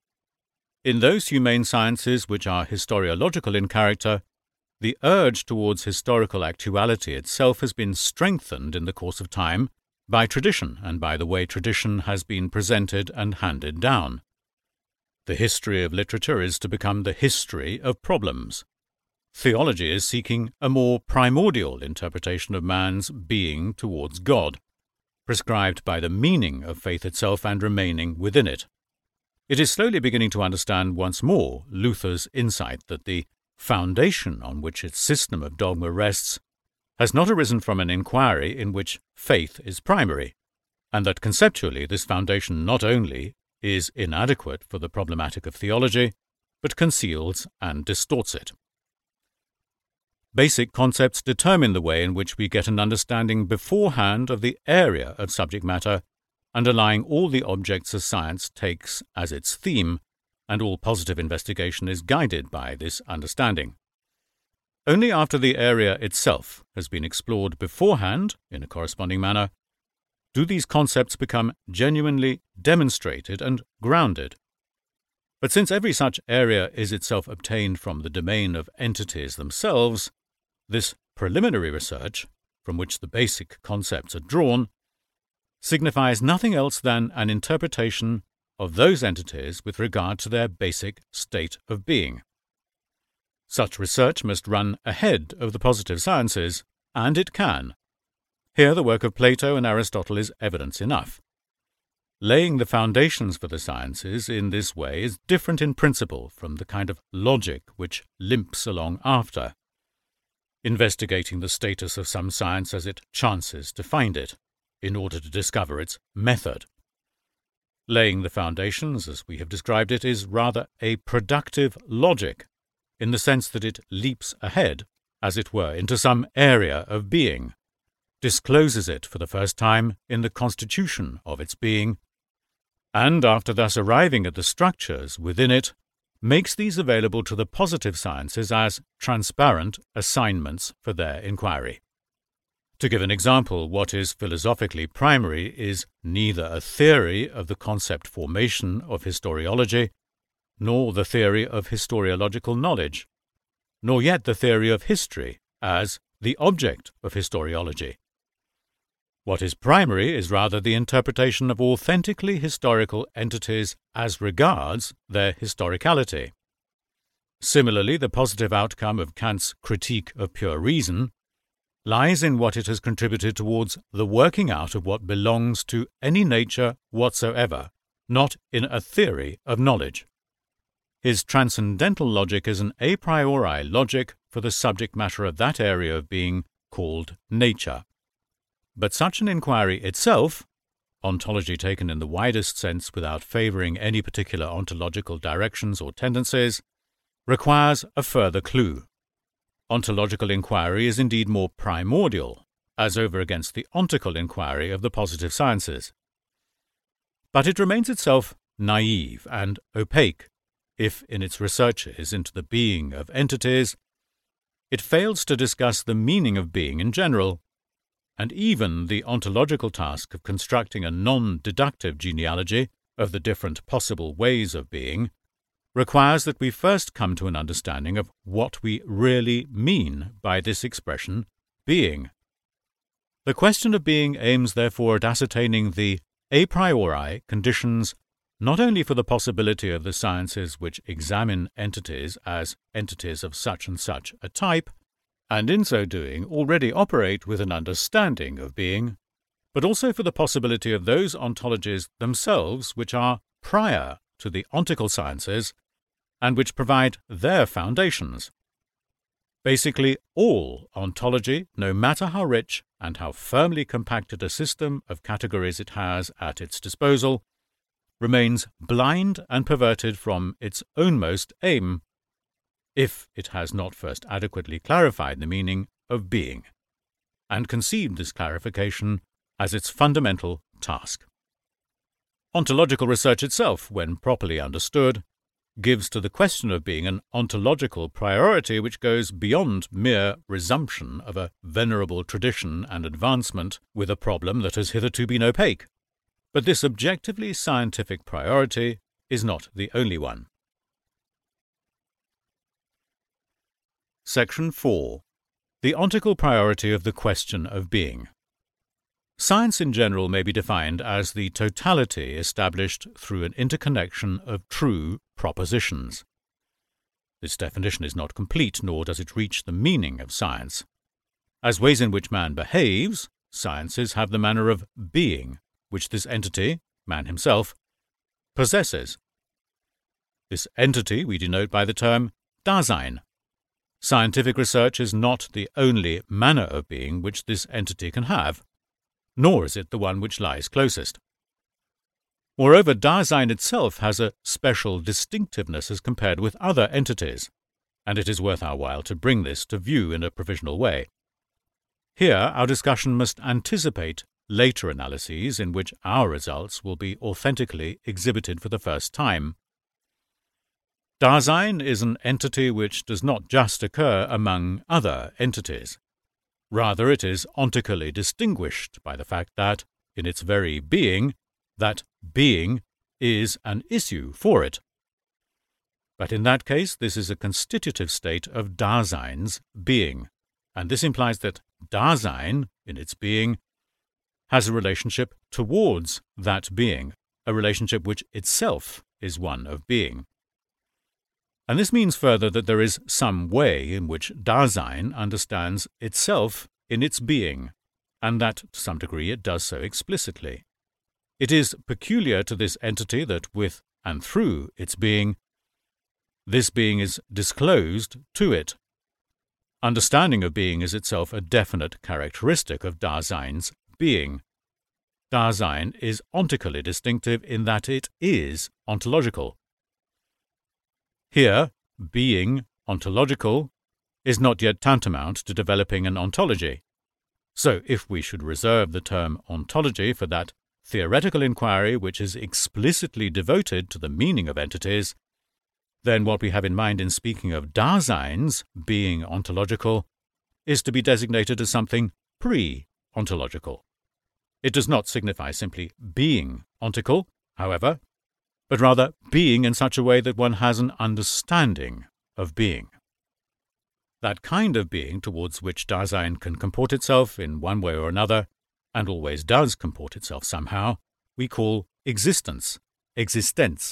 In those humane sciences which are historiological in character, the urge towards historical actuality itself has been strengthened in the course of time by tradition and by the way tradition has been presented and handed down. The history of literature is to become the history of problems. Theology is seeking a more primordial interpretation of man's being towards God, prescribed by the meaning of faith itself and remaining within it. It is slowly beginning to understand once more Luther's insight that the foundation on which its system of dogma rests has not arisen from an inquiry in which faith is primary, and that conceptually this foundation not only is inadequate for the problematic of theology, but conceals and distorts it. Basic concepts determine the way in which we get an understanding beforehand of the area of subject matter underlying all the objects a science takes as its theme, and all positive investigation is guided by this understanding. Only after the area itself has been explored beforehand, in a corresponding manner, do these concepts become genuinely demonstrated and grounded. But since every such area is itself obtained from the domain of entities themselves, this preliminary research, from which the basic concepts are drawn, signifies nothing else than an interpretation of those entities with regard to their basic state of being. Such research must run ahead of the positive sciences, and it can. Here the work of Plato and Aristotle is evidence enough. Laying the foundations for the sciences in this way is different in principle from the kind of logic which limps along after, investigating the status of some science as it chances to find it, in order to discover its method. Laying the foundations, as we have described it, is rather a productive logic, in the sense that it leaps ahead, as it were, into some area of being, discloses it for the first time in the constitution of its being, and after thus arriving at the structures within it, makes these available to the positive sciences as transparent assignments for their inquiry. To give an example, what is philosophically primary is neither a theory of the concept formation of historiology, nor the theory of historiological knowledge, nor yet the theory of history as the object of historiology. What is primary is rather the interpretation of authentically historical entities as regards their historicality. Similarly, the positive outcome of Kant's critique of pure reason lies in what it has contributed towards the working out of what belongs to any nature whatsoever, not in a theory of knowledge. His transcendental logic is an a priori logic for the subject matter of that area of being called nature. But such an inquiry itself, ontology taken in the widest sense without favouring any particular ontological directions or tendencies, requires a further clue. Ontological inquiry is indeed more primordial, as over against the ontical inquiry of the positive sciences. But it remains itself naive and opaque if, in its researches into the being of entities, it fails to discuss the meaning of being in general, and even the ontological task of constructing a non-deductive genealogy of the different possible ways of being requires that we first come to an understanding of what we really mean by this expression, being. The question of being aims therefore at ascertaining the a priori conditions not only for the possibility of the sciences which examine entities as entities of such and such a type, and in so doing already operate with an understanding of being, but also for the possibility of those ontologies themselves which are prior to the ontical sciences and which provide their foundations. Basically, all ontology, no matter how rich and how firmly compacted a system of categories it has at its disposal, remains blind and perverted from its ownmost aim, if it has not first adequately clarified the meaning of being, and conceived this clarification as its fundamental task. Ontological research itself, when properly understood, gives to the question of being an ontological priority which goes beyond mere resumption of a venerable tradition and advancement with a problem that has hitherto been opaque. But this objectively scientific priority is not the only one. Section four. The ontical priority of the question of being. Science in general may be defined as the totality established through an interconnection of true propositions. This definition is not complete, nor does it reach the meaning of science. As ways in which man behaves, sciences have the manner of being, which this entity, man himself, possesses. This entity we denote by the term Dasein. Scientific research is not the only manner of being which this entity can have, nor is it the one which lies closest. Moreover, Dasein itself has a special distinctiveness as compared with other entities, and it is worth our while to bring this to view in a provisional way. Here our discussion must anticipate later analyses in which our results will be authentically exhibited for the first time. Dasein is an entity which does not just occur among other entities. Rather, it is ontically distinguished by the fact that, in its very being, that being is an issue for it. But in that case, this is a constitutive state of Dasein's being, and this implies that Dasein, in its being, has a relationship towards that being, a relationship which itself is one of being. And this means further that there is some way in which Dasein understands itself in its being, and that, to some degree, it does so explicitly. It is peculiar to this entity that with and through its being, this being is disclosed to it. Understanding of being is itself a definite characteristic of Dasein's being. Dasein is ontically distinctive in that it is ontological. Here, being ontological is not yet tantamount to developing an ontology. So if we should reserve the term ontology for that theoretical inquiry which is explicitly devoted to the meaning of entities, then what we have in mind in speaking of Dasein's being ontological is to be designated as something pre-ontological. It does not signify simply being ontical, however, but rather being in such a way that one has an understanding of being. That kind of being towards which Dasein can comport itself in one way or another, and always does comport itself somehow, we call existence, existenz.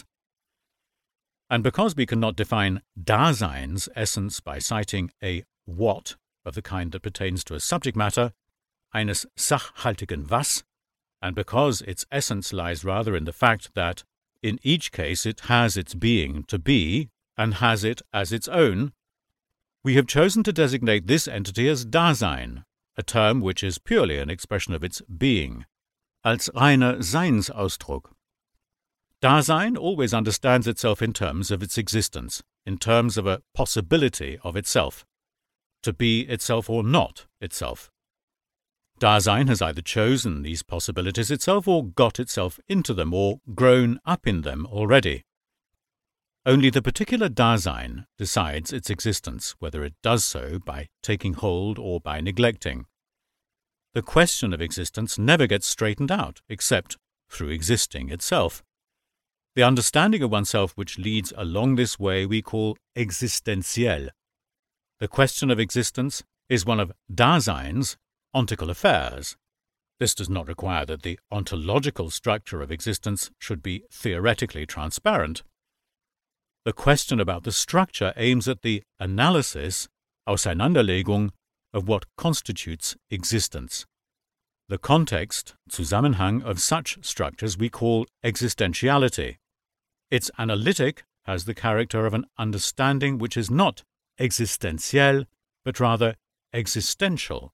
And because we cannot define Dasein's essence by citing a what of the kind that pertains to a subject matter, eines sachhaltigen was, and because its essence lies rather in the fact that in each case it has its being to be, and has it as its own, we have chosen to designate this entity as Dasein, a term which is purely an expression of its being, als reiner Seinsausdruck. Dasein always understands itself in terms of its existence, in terms of a possibility of itself, to be itself or not itself. Dasein has either chosen these possibilities itself or got itself into them or grown up in them already. Only the particular Dasein decides its existence, whether it does so by taking hold or by neglecting. The question of existence never gets straightened out except through existing itself. The understanding of oneself which leads along this way we call existentiel. The question of existence is one of Dasein's ontical affairs. This does not require that the ontological structure of existence should be theoretically transparent. The question about the structure aims at the analysis, Auseinanderlegung, of what constitutes existence. The context, Zusammenhang, of such structures we call existentiality. Its analytic has the character of an understanding which is not existentiel, but rather existential.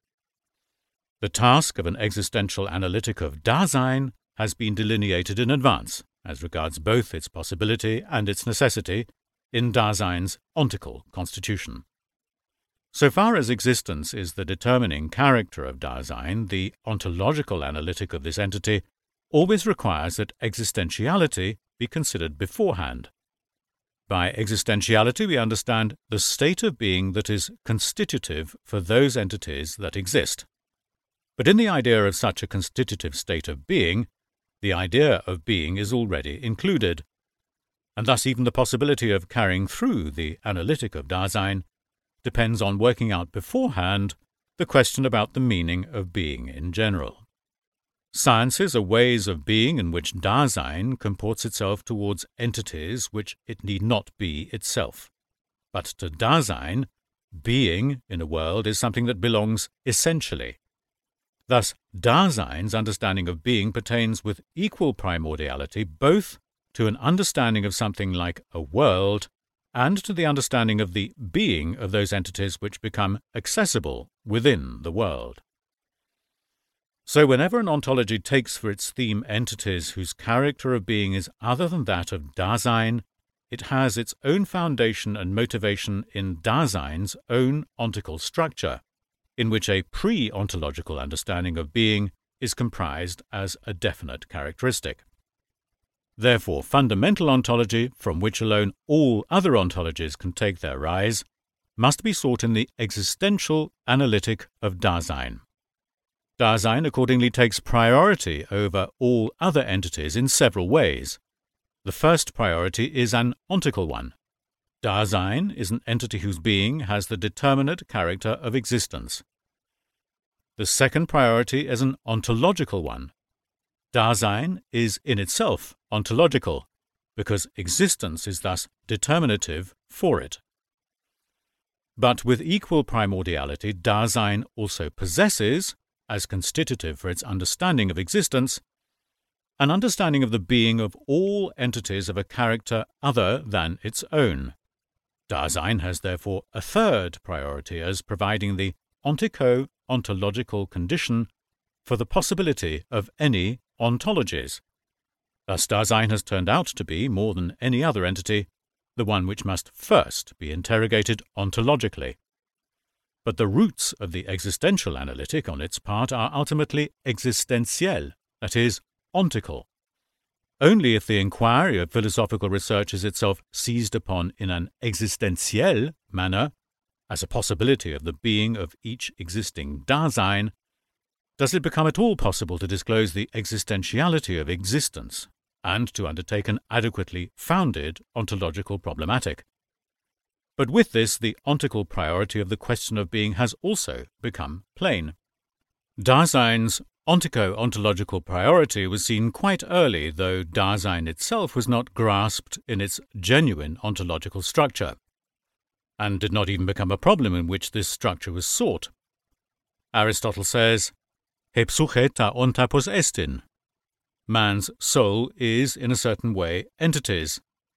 The task of an existential analytic of Dasein has been delineated in advance, as regards both its possibility and its necessity, in Dasein's ontical constitution. So far as existence is the determining character of Dasein, the ontological analytic of this entity always requires that existentiality be considered beforehand. By existentiality we understand the state of being that is constitutive for those entities that exist. But in the idea of such a constitutive state of being, the idea of being is already included, and thus even the possibility of carrying through the analytic of Dasein depends on working out beforehand the question about the meaning of being in general. Sciences are ways of being in which Dasein comports itself towards entities which it need not be itself. But to Dasein, being in a world is something that belongs essentially. Thus, Dasein's understanding of being pertains with equal primordiality both to an understanding of something like a world and to the understanding of the being of those entities which become accessible within the world. So whenever an ontology takes for its theme entities whose character of being is other than that of Dasein, it has its own foundation and motivation in Dasein's own ontical structure, in which a pre-ontological understanding of being is comprised as a definite characteristic. Therefore, fundamental ontology, from which alone all other ontologies can take their rise, must be sought in the existential analytic of Dasein. Dasein accordingly takes priority over all other entities in several ways. The first priority is an ontical one. Dasein is an entity whose being has the determinate character of existence. The second priority is an ontological one. Dasein is in itself ontological, because existence is thus determinative for it. But with equal primordiality, Dasein also possesses, as constitutive for its understanding of existence, an understanding of the being of all entities of a character other than its own. Dasein has therefore a third priority as providing the ontico-ontological condition for the possibility of any ontologies. Thus Dasein has turned out to be, more than any other entity, the one which must first be interrogated ontologically. But the roots of the existential analytic on its part are ultimately existentiel, that is, ontical. Only if the inquiry of philosophical research is itself seized upon in an existentiel manner, as a possibility of the being of each existing Dasein, does it become at all possible to disclose the existentiality of existence and to undertake an adequately founded ontological problematic. But with this, the ontical priority of the question of being has also become plain. Dasein's ontico-ontological priority was seen quite early, though Dasein itself was not grasped in its genuine ontological structure, and did not even become a problem in which this structure was sought. Aristotle says, «He psyche ta ontapos estin». Man's soul is, in a certain way, entities.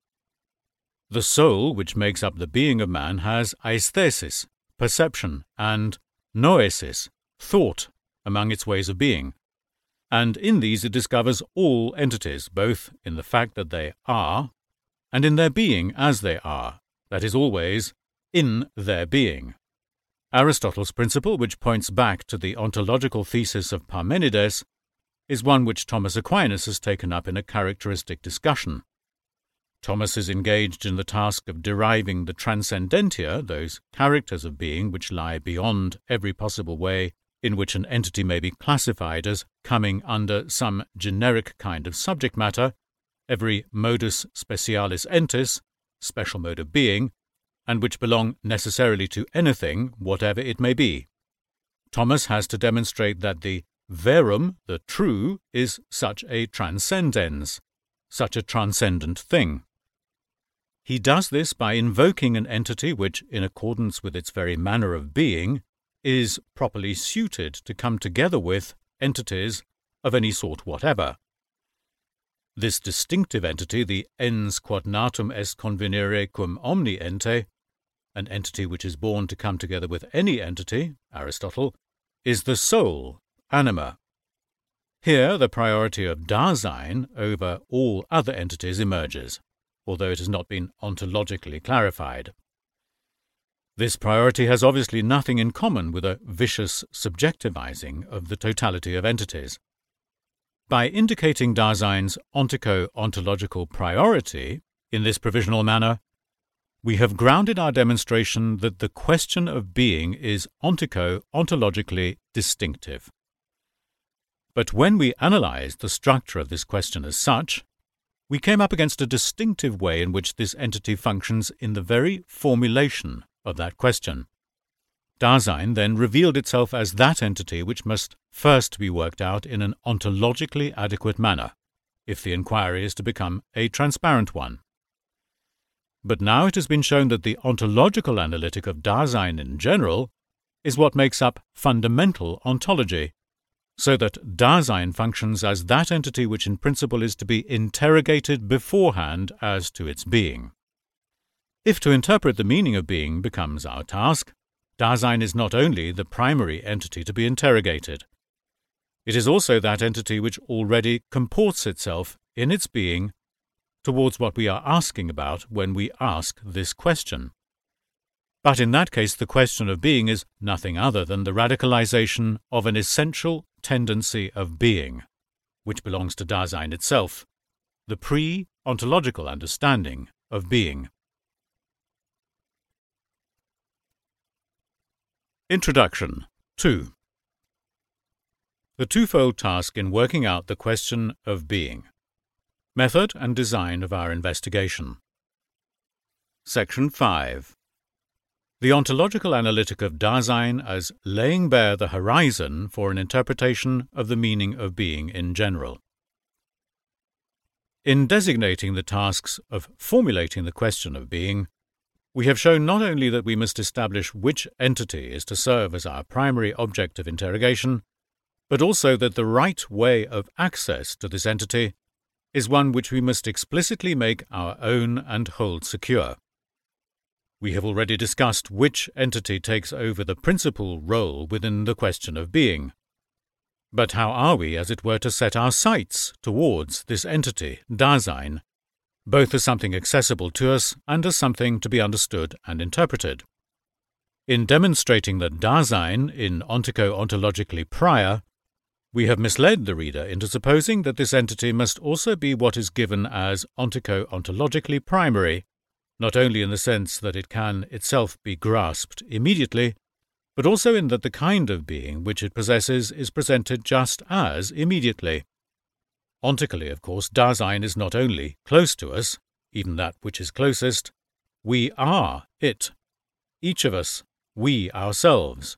The soul, which makes up the being of man, has aesthesis, perception, and noesis, thought, among its ways of being. And in these it discovers all entities, both in the fact that they are, and in their being as they are, that is always, in their being. Aristotle's principle, which points back to the ontological thesis of Parmenides, is one which Thomas Aquinas has taken up in a characteristic discussion. Thomas is engaged in the task of deriving the transcendentia, those characters of being which lie beyond every possible way in which an entity may be classified as coming under some generic kind of subject matter, every modus specialis entis, special mode of being, and which belong necessarily to anything, whatever it may be. Thomas has to demonstrate that the verum, the true, is such a transcendens, such a transcendent thing. He does this by invoking an entity which, in accordance with its very manner of being, is properly suited to come together with entities of any sort whatever. This distinctive entity, the ens quod natum est convenire cum omni ente, an entity which is born to come together with any entity, Aristotle, is the soul, anima. Here the priority of Dasein over all other entities emerges, although it has not been ontologically clarified. This priority has obviously nothing in common with a vicious subjectivizing of the totality of entities. By indicating Dasein's ontico-ontological priority in this provisional manner, we have grounded our demonstration that the question of being is ontico-ontologically distinctive. But when we analyzed the structure of this question as such, we came up against a distinctive way in which this entity functions in the very formulation of that question. Dasein then revealed itself as that entity which must first be worked out in an ontologically adequate manner, if the inquiry is to become a transparent one. But now it has been shown that the ontological analytic of Dasein in general is what makes up fundamental ontology, so that Dasein functions as that entity which in principle is to be interrogated beforehand as to its being. If to interpret the meaning of being becomes our task, Dasein is not only the primary entity to be interrogated. It is also that entity which already comports itself in its being towards what we are asking about when we ask this question. But in that case, the question of being is nothing other than the radicalization of an essential tendency of being, which belongs to Dasein itself, the pre-ontological understanding of being. Introduction two. The twofold task in working out the question of being. Method and design of our investigation. Section five. The ontological analytic of Dasein as laying bare the horizon for an interpretation of the meaning of being in general. In designating the tasks of formulating the question of being, we have shown not only that we must establish which entity is to serve as our primary object of interrogation, but also that the right way of access to this entity is one which we must explicitly make our own and hold secure. We have already discussed which entity takes over the principal role within the question of being. But how are we, as it were, to set our sights towards this entity, Dasein, both as something accessible to us and as something to be understood and interpreted? In demonstrating that Dasein in ontico-ontologically prior, we have misled the reader into supposing that this entity must also be what is given as ontico-ontologically primary, not only in the sense that it can itself be grasped immediately, but also in that the kind of being which it possesses is presented just as immediately. Ontically, of course, Dasein is not only close to us, even that which is closest, we are it. Each of us, we ourselves.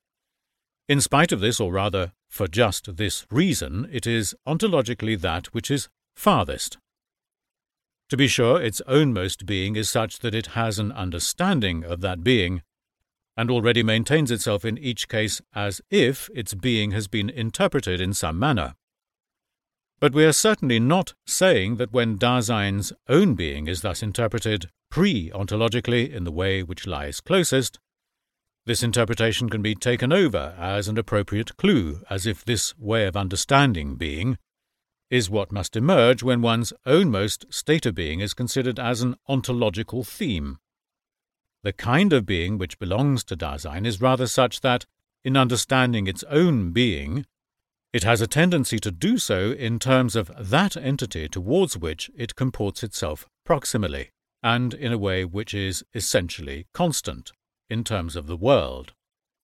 In spite of this, or rather, for just this reason, it is ontologically that which is farthest. To be sure, its ownmost being is such that it has an understanding of that being, and already maintains itself in each case as if its being has been interpreted in some manner. But we are certainly not saying that when Dasein's own being is thus interpreted pre-ontologically in the way which lies closest, this interpretation can be taken over as an appropriate clue, as if this way of understanding being is what must emerge when one's ownmost state of being is considered as an ontological theme. The kind of being which belongs to Dasein is rather such that, in understanding its own being, it has a tendency to do so in terms of that entity towards which it comports itself proximally, and in a way which is essentially constant, in terms of the world.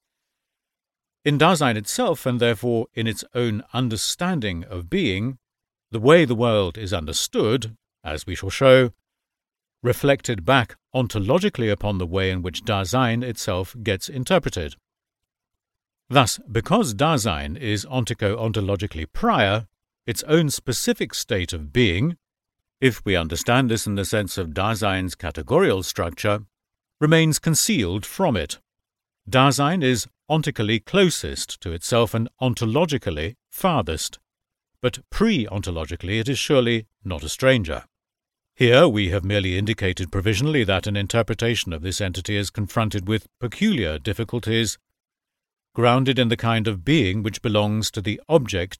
In Dasein itself, and therefore in its own understanding of being, the way the world is understood, as we shall show, reflected back ontologically upon the way in which Dasein itself gets interpreted. Thus, because Dasein is ontico-ontologically prior, its own specific state of being, if we understand this in the sense of Dasein's categorial structure, remains concealed from it. Dasein is ontically closest to itself and ontologically farthest, but pre-ontologically it is surely not a stranger. Here we have merely indicated provisionally that an interpretation of this entity is confronted with peculiar difficulties, grounded in the kind of being which belongs to the object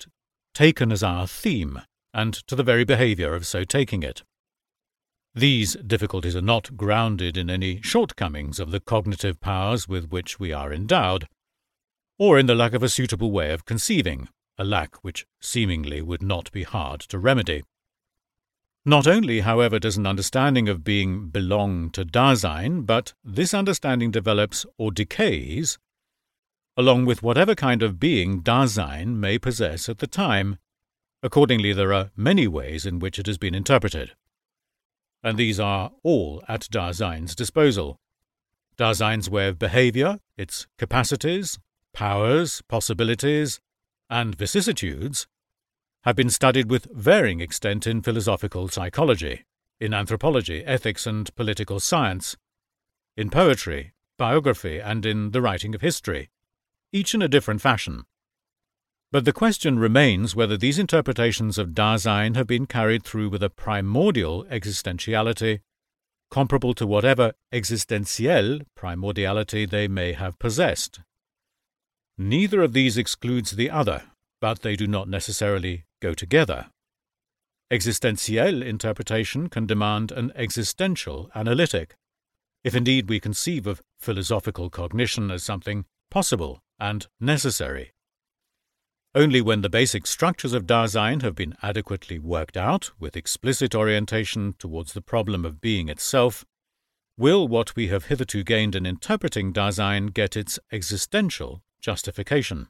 taken as our theme, and to the very behaviour of so taking it. These difficulties are not grounded in any shortcomings of the cognitive powers with which we are endowed, or in the lack of a suitable way of conceiving, a lack which seemingly would not be hard to remedy. Not only, however, does an understanding of being belong to Dasein, but this understanding develops or decays along with whatever kind of being Dasein may possess at the time. Accordingly, there are many ways in which it has been interpreted, and these are all at Dasein's disposal. Dasein's way of behaviour, its capacities, powers, possibilities, and vicissitudes have been studied with varying extent in philosophical psychology, in anthropology, ethics, and political science, in poetry, biography, and in the writing of history, each in a different fashion. But the question remains whether these interpretations of Dasein have been carried through with a primordial existentiality comparable to whatever existentielle primordiality they may have possessed. Neither of these excludes the other, but they do not necessarily go together. Existentielle interpretation can demand an existential analytic, if indeed we conceive of philosophical cognition as something possible and necessary. Only when the basic structures of Dasein have been adequately worked out, with explicit orientation towards the problem of being itself, will what we have hitherto gained in interpreting Dasein get its existential justification.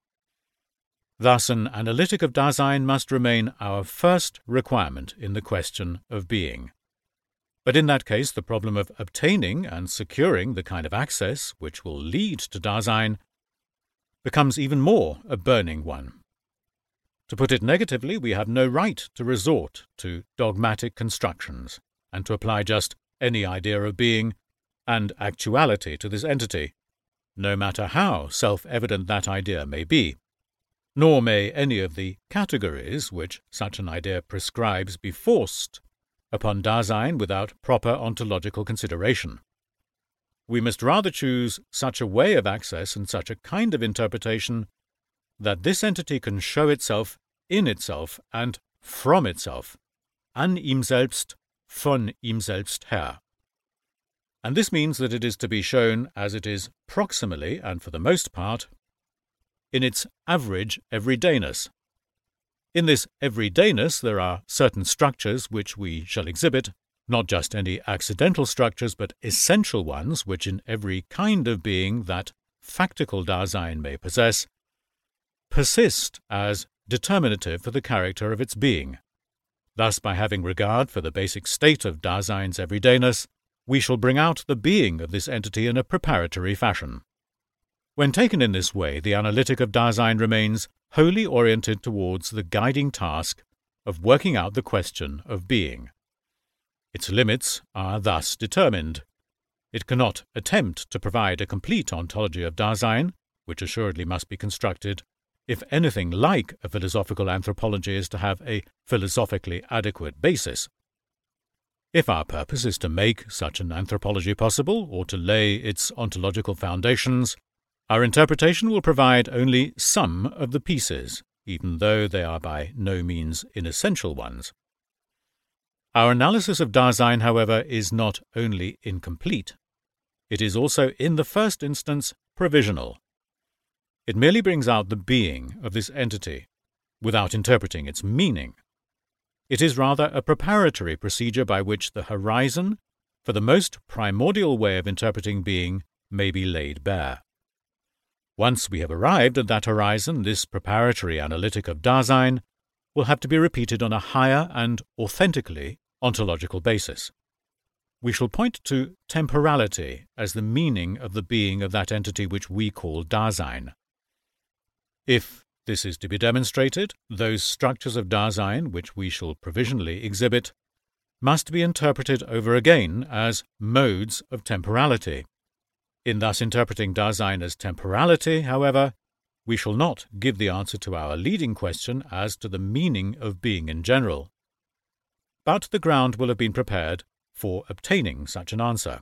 Thus, an analytic of Dasein must remain our first requirement in the question of being. But in that case, the problem of obtaining and securing the kind of access which will lead to Dasein becomes even more a burning one. To put it negatively, we have no right to resort to dogmatic constructions and to apply just any idea of being and actuality to this entity, no matter how self-evident that idea may be. Nor may any of the categories which such an idea prescribes be forced upon Dasein without proper ontological consideration. We must rather choose such a way of access and such a kind of interpretation that this entity can show itself in itself and from itself, an ihm selbst, von ihm selbst her. And this means that it is to be shown as it is proximally and for the most part in its average everydayness. In this everydayness there are certain structures which we shall exhibit, not just any accidental structures, but essential ones which in every kind of being that factical Dasein may possess, persist as determinative for the character of its being. Thus, by having regard for the basic state of Dasein's everydayness, we shall bring out the being of this entity in a preparatory fashion. When taken in this way, the analytic of Dasein remains wholly oriented towards the guiding task of working out the question of being. Its limits are thus determined. It cannot attempt to provide a complete ontology of Dasein, which assuredly must be constructed, if anything like a philosophical anthropology is to have a philosophically adequate basis. If our purpose is to make such an anthropology possible, or to lay its ontological foundations, our interpretation will provide only some of the pieces, even though they are by no means inessential ones. Our analysis of Dasein, however, is not only incomplete, it is also, in the first instance, provisional. It merely brings out the being of this entity, without interpreting its meaning. It is rather a preparatory procedure by which the horizon for the most primordial way of interpreting being may be laid bare. Once we have arrived at that horizon, this preparatory analytic of Dasein will have to be repeated on a higher and authentically ontological basis. We shall point to temporality as the meaning of the being of that entity which we call Dasein. If this is to be demonstrated, those structures of Dasein which we shall provisionally exhibit must be interpreted over again as modes of temporality. In thus interpreting Dasein as temporality, however, we shall not give the answer to our leading question as to the meaning of being in general, but the ground will have been prepared for obtaining such an answer.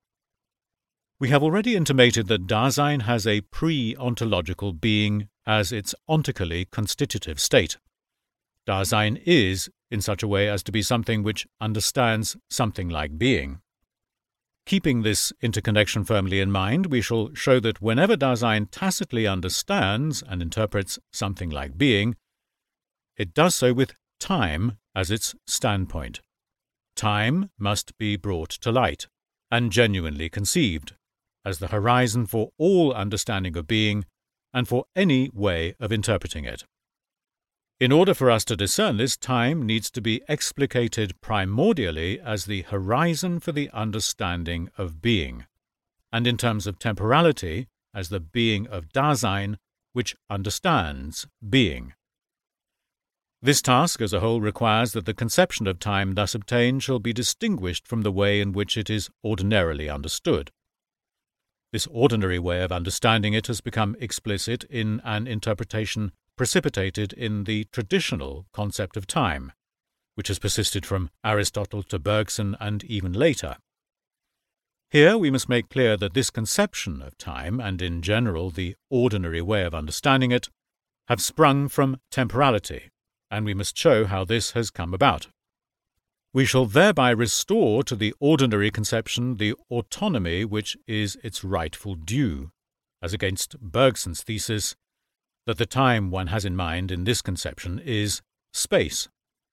We have already intimated that Dasein has a pre-ontological being as its ontically constitutive state. Dasein is in such a way as to be something which understands something like being. Keeping this interconnection firmly in mind, we shall show that whenever Dasein tacitly understands and interprets something like being, it does so with time as its standpoint. Time must be brought to light and genuinely conceived as the horizon for all understanding of being and for any way of interpreting it. In order for us to discern this, time needs to be explicated primordially as the horizon for the understanding of being, and in terms of temporality as the being of Dasein which understands being. This task as a whole requires that the conception of time thus obtained shall be distinguished from the way in which it is ordinarily understood. This ordinary way of understanding it has become explicit in an interpretation precipitated in the traditional concept of time, which has persisted from Aristotle to Bergson and even later. Here we must make clear that this conception of time, and in general the ordinary way of understanding it, have sprung from temporality, and we must show how this has come about. We shall thereby restore to the ordinary conception the autonomy which is its rightful due, as against Bergson's thesis that the time one has in mind in this conception is space.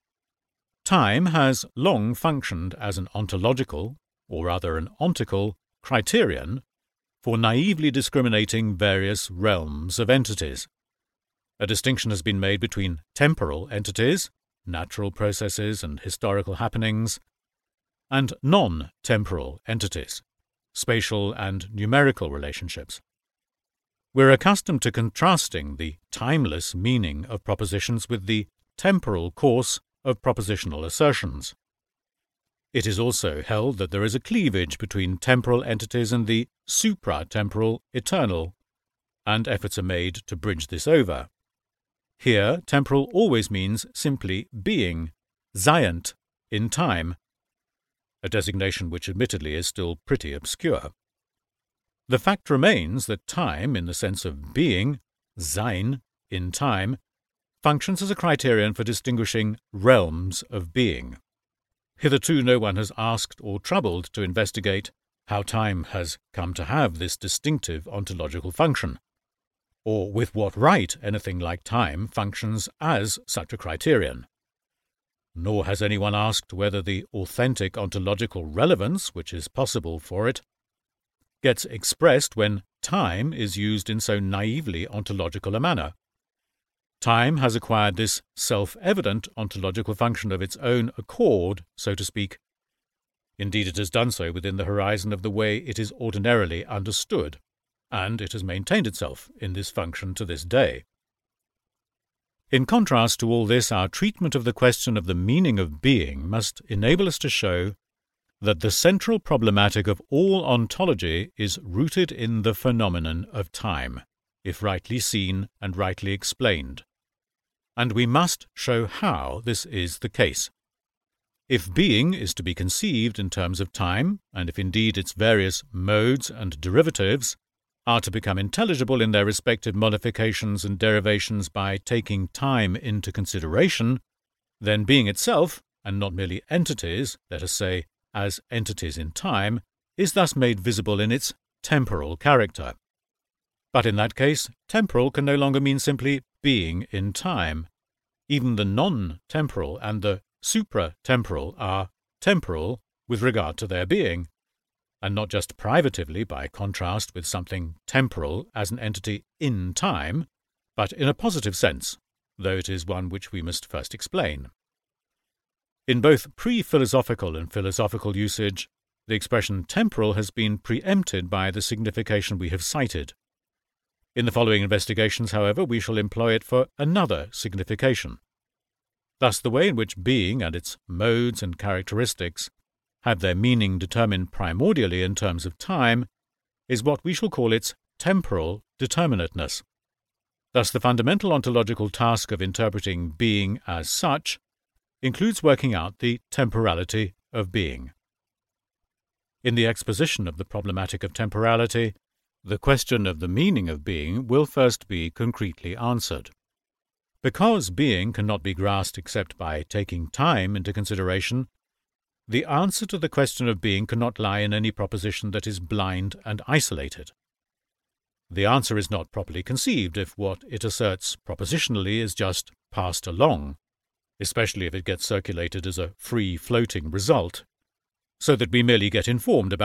Time has long functioned as an ontological, or rather an ontical, criterion for naively discriminating various realms of entities. A distinction has been made between temporal entities, natural processes and historical happenings, and non-temporal entities, spatial and numerical relationships. We're accustomed to contrasting the timeless meaning of propositions with the temporal course of propositional assertions. It is also held that there is a cleavage between temporal entities and the supra-temporal eternal, and efforts are made to bridge this over. Here, temporal always means simply being, seiend, in time, a designation which admittedly is still pretty obscure. The fact remains that time, in the sense of being, sein, in time, functions as a criterion for distinguishing realms of being. Hitherto no one has asked or troubled to investigate how time has come to have this distinctive ontological function, or with what right anything like time functions as such a criterion. Nor has anyone asked whether the authentic ontological relevance which is possible for it gets expressed when time is used in so naively ontological a manner. Time has acquired this self-evident ontological function of its own accord, so to speak. Indeed, it has done so within the horizon of the way it is ordinarily understood, and it has maintained itself in this function to this day. In contrast to all this, our treatment of the question of the meaning of being must enable us to show that the central problematic of all ontology is rooted in the phenomenon of time, if rightly seen and rightly explained. And we must show how this is the case. If being is to be conceived in terms of time, and if indeed its various modes and derivatives are to become intelligible in their respective modifications and derivations by taking time into consideration, then being itself, and not merely entities, let us say, as entities in time, is thus made visible in its temporal character. But in that case, temporal can no longer mean simply being in time. Even the non-temporal and the supra-temporal are temporal with regard to their being, and not just privatively by contrast with something temporal as an entity in time, but in a positive sense, though it is one which we must first explain. In both pre-philosophical and philosophical usage, the expression temporal has been preempted by the signification we have cited. In the following investigations, however, we shall employ it for another signification. Thus, the way in which being and its modes and characteristics have their meaning determined primordially in terms of time is what we shall call its temporal determinateness. Thus, the fundamental ontological task of interpreting being as such includes working out the temporality of being. In the exposition of the problematic of temporality, the question of the meaning of being will first be concretely answered. Because being cannot be grasped except by taking time into consideration, the answer to the question of being cannot lie in any proposition that is blind and isolated. The answer is not properly conceived if what it asserts propositionally is just passed along, especially if it gets circulated as a free-floating result, so that we merely get informed about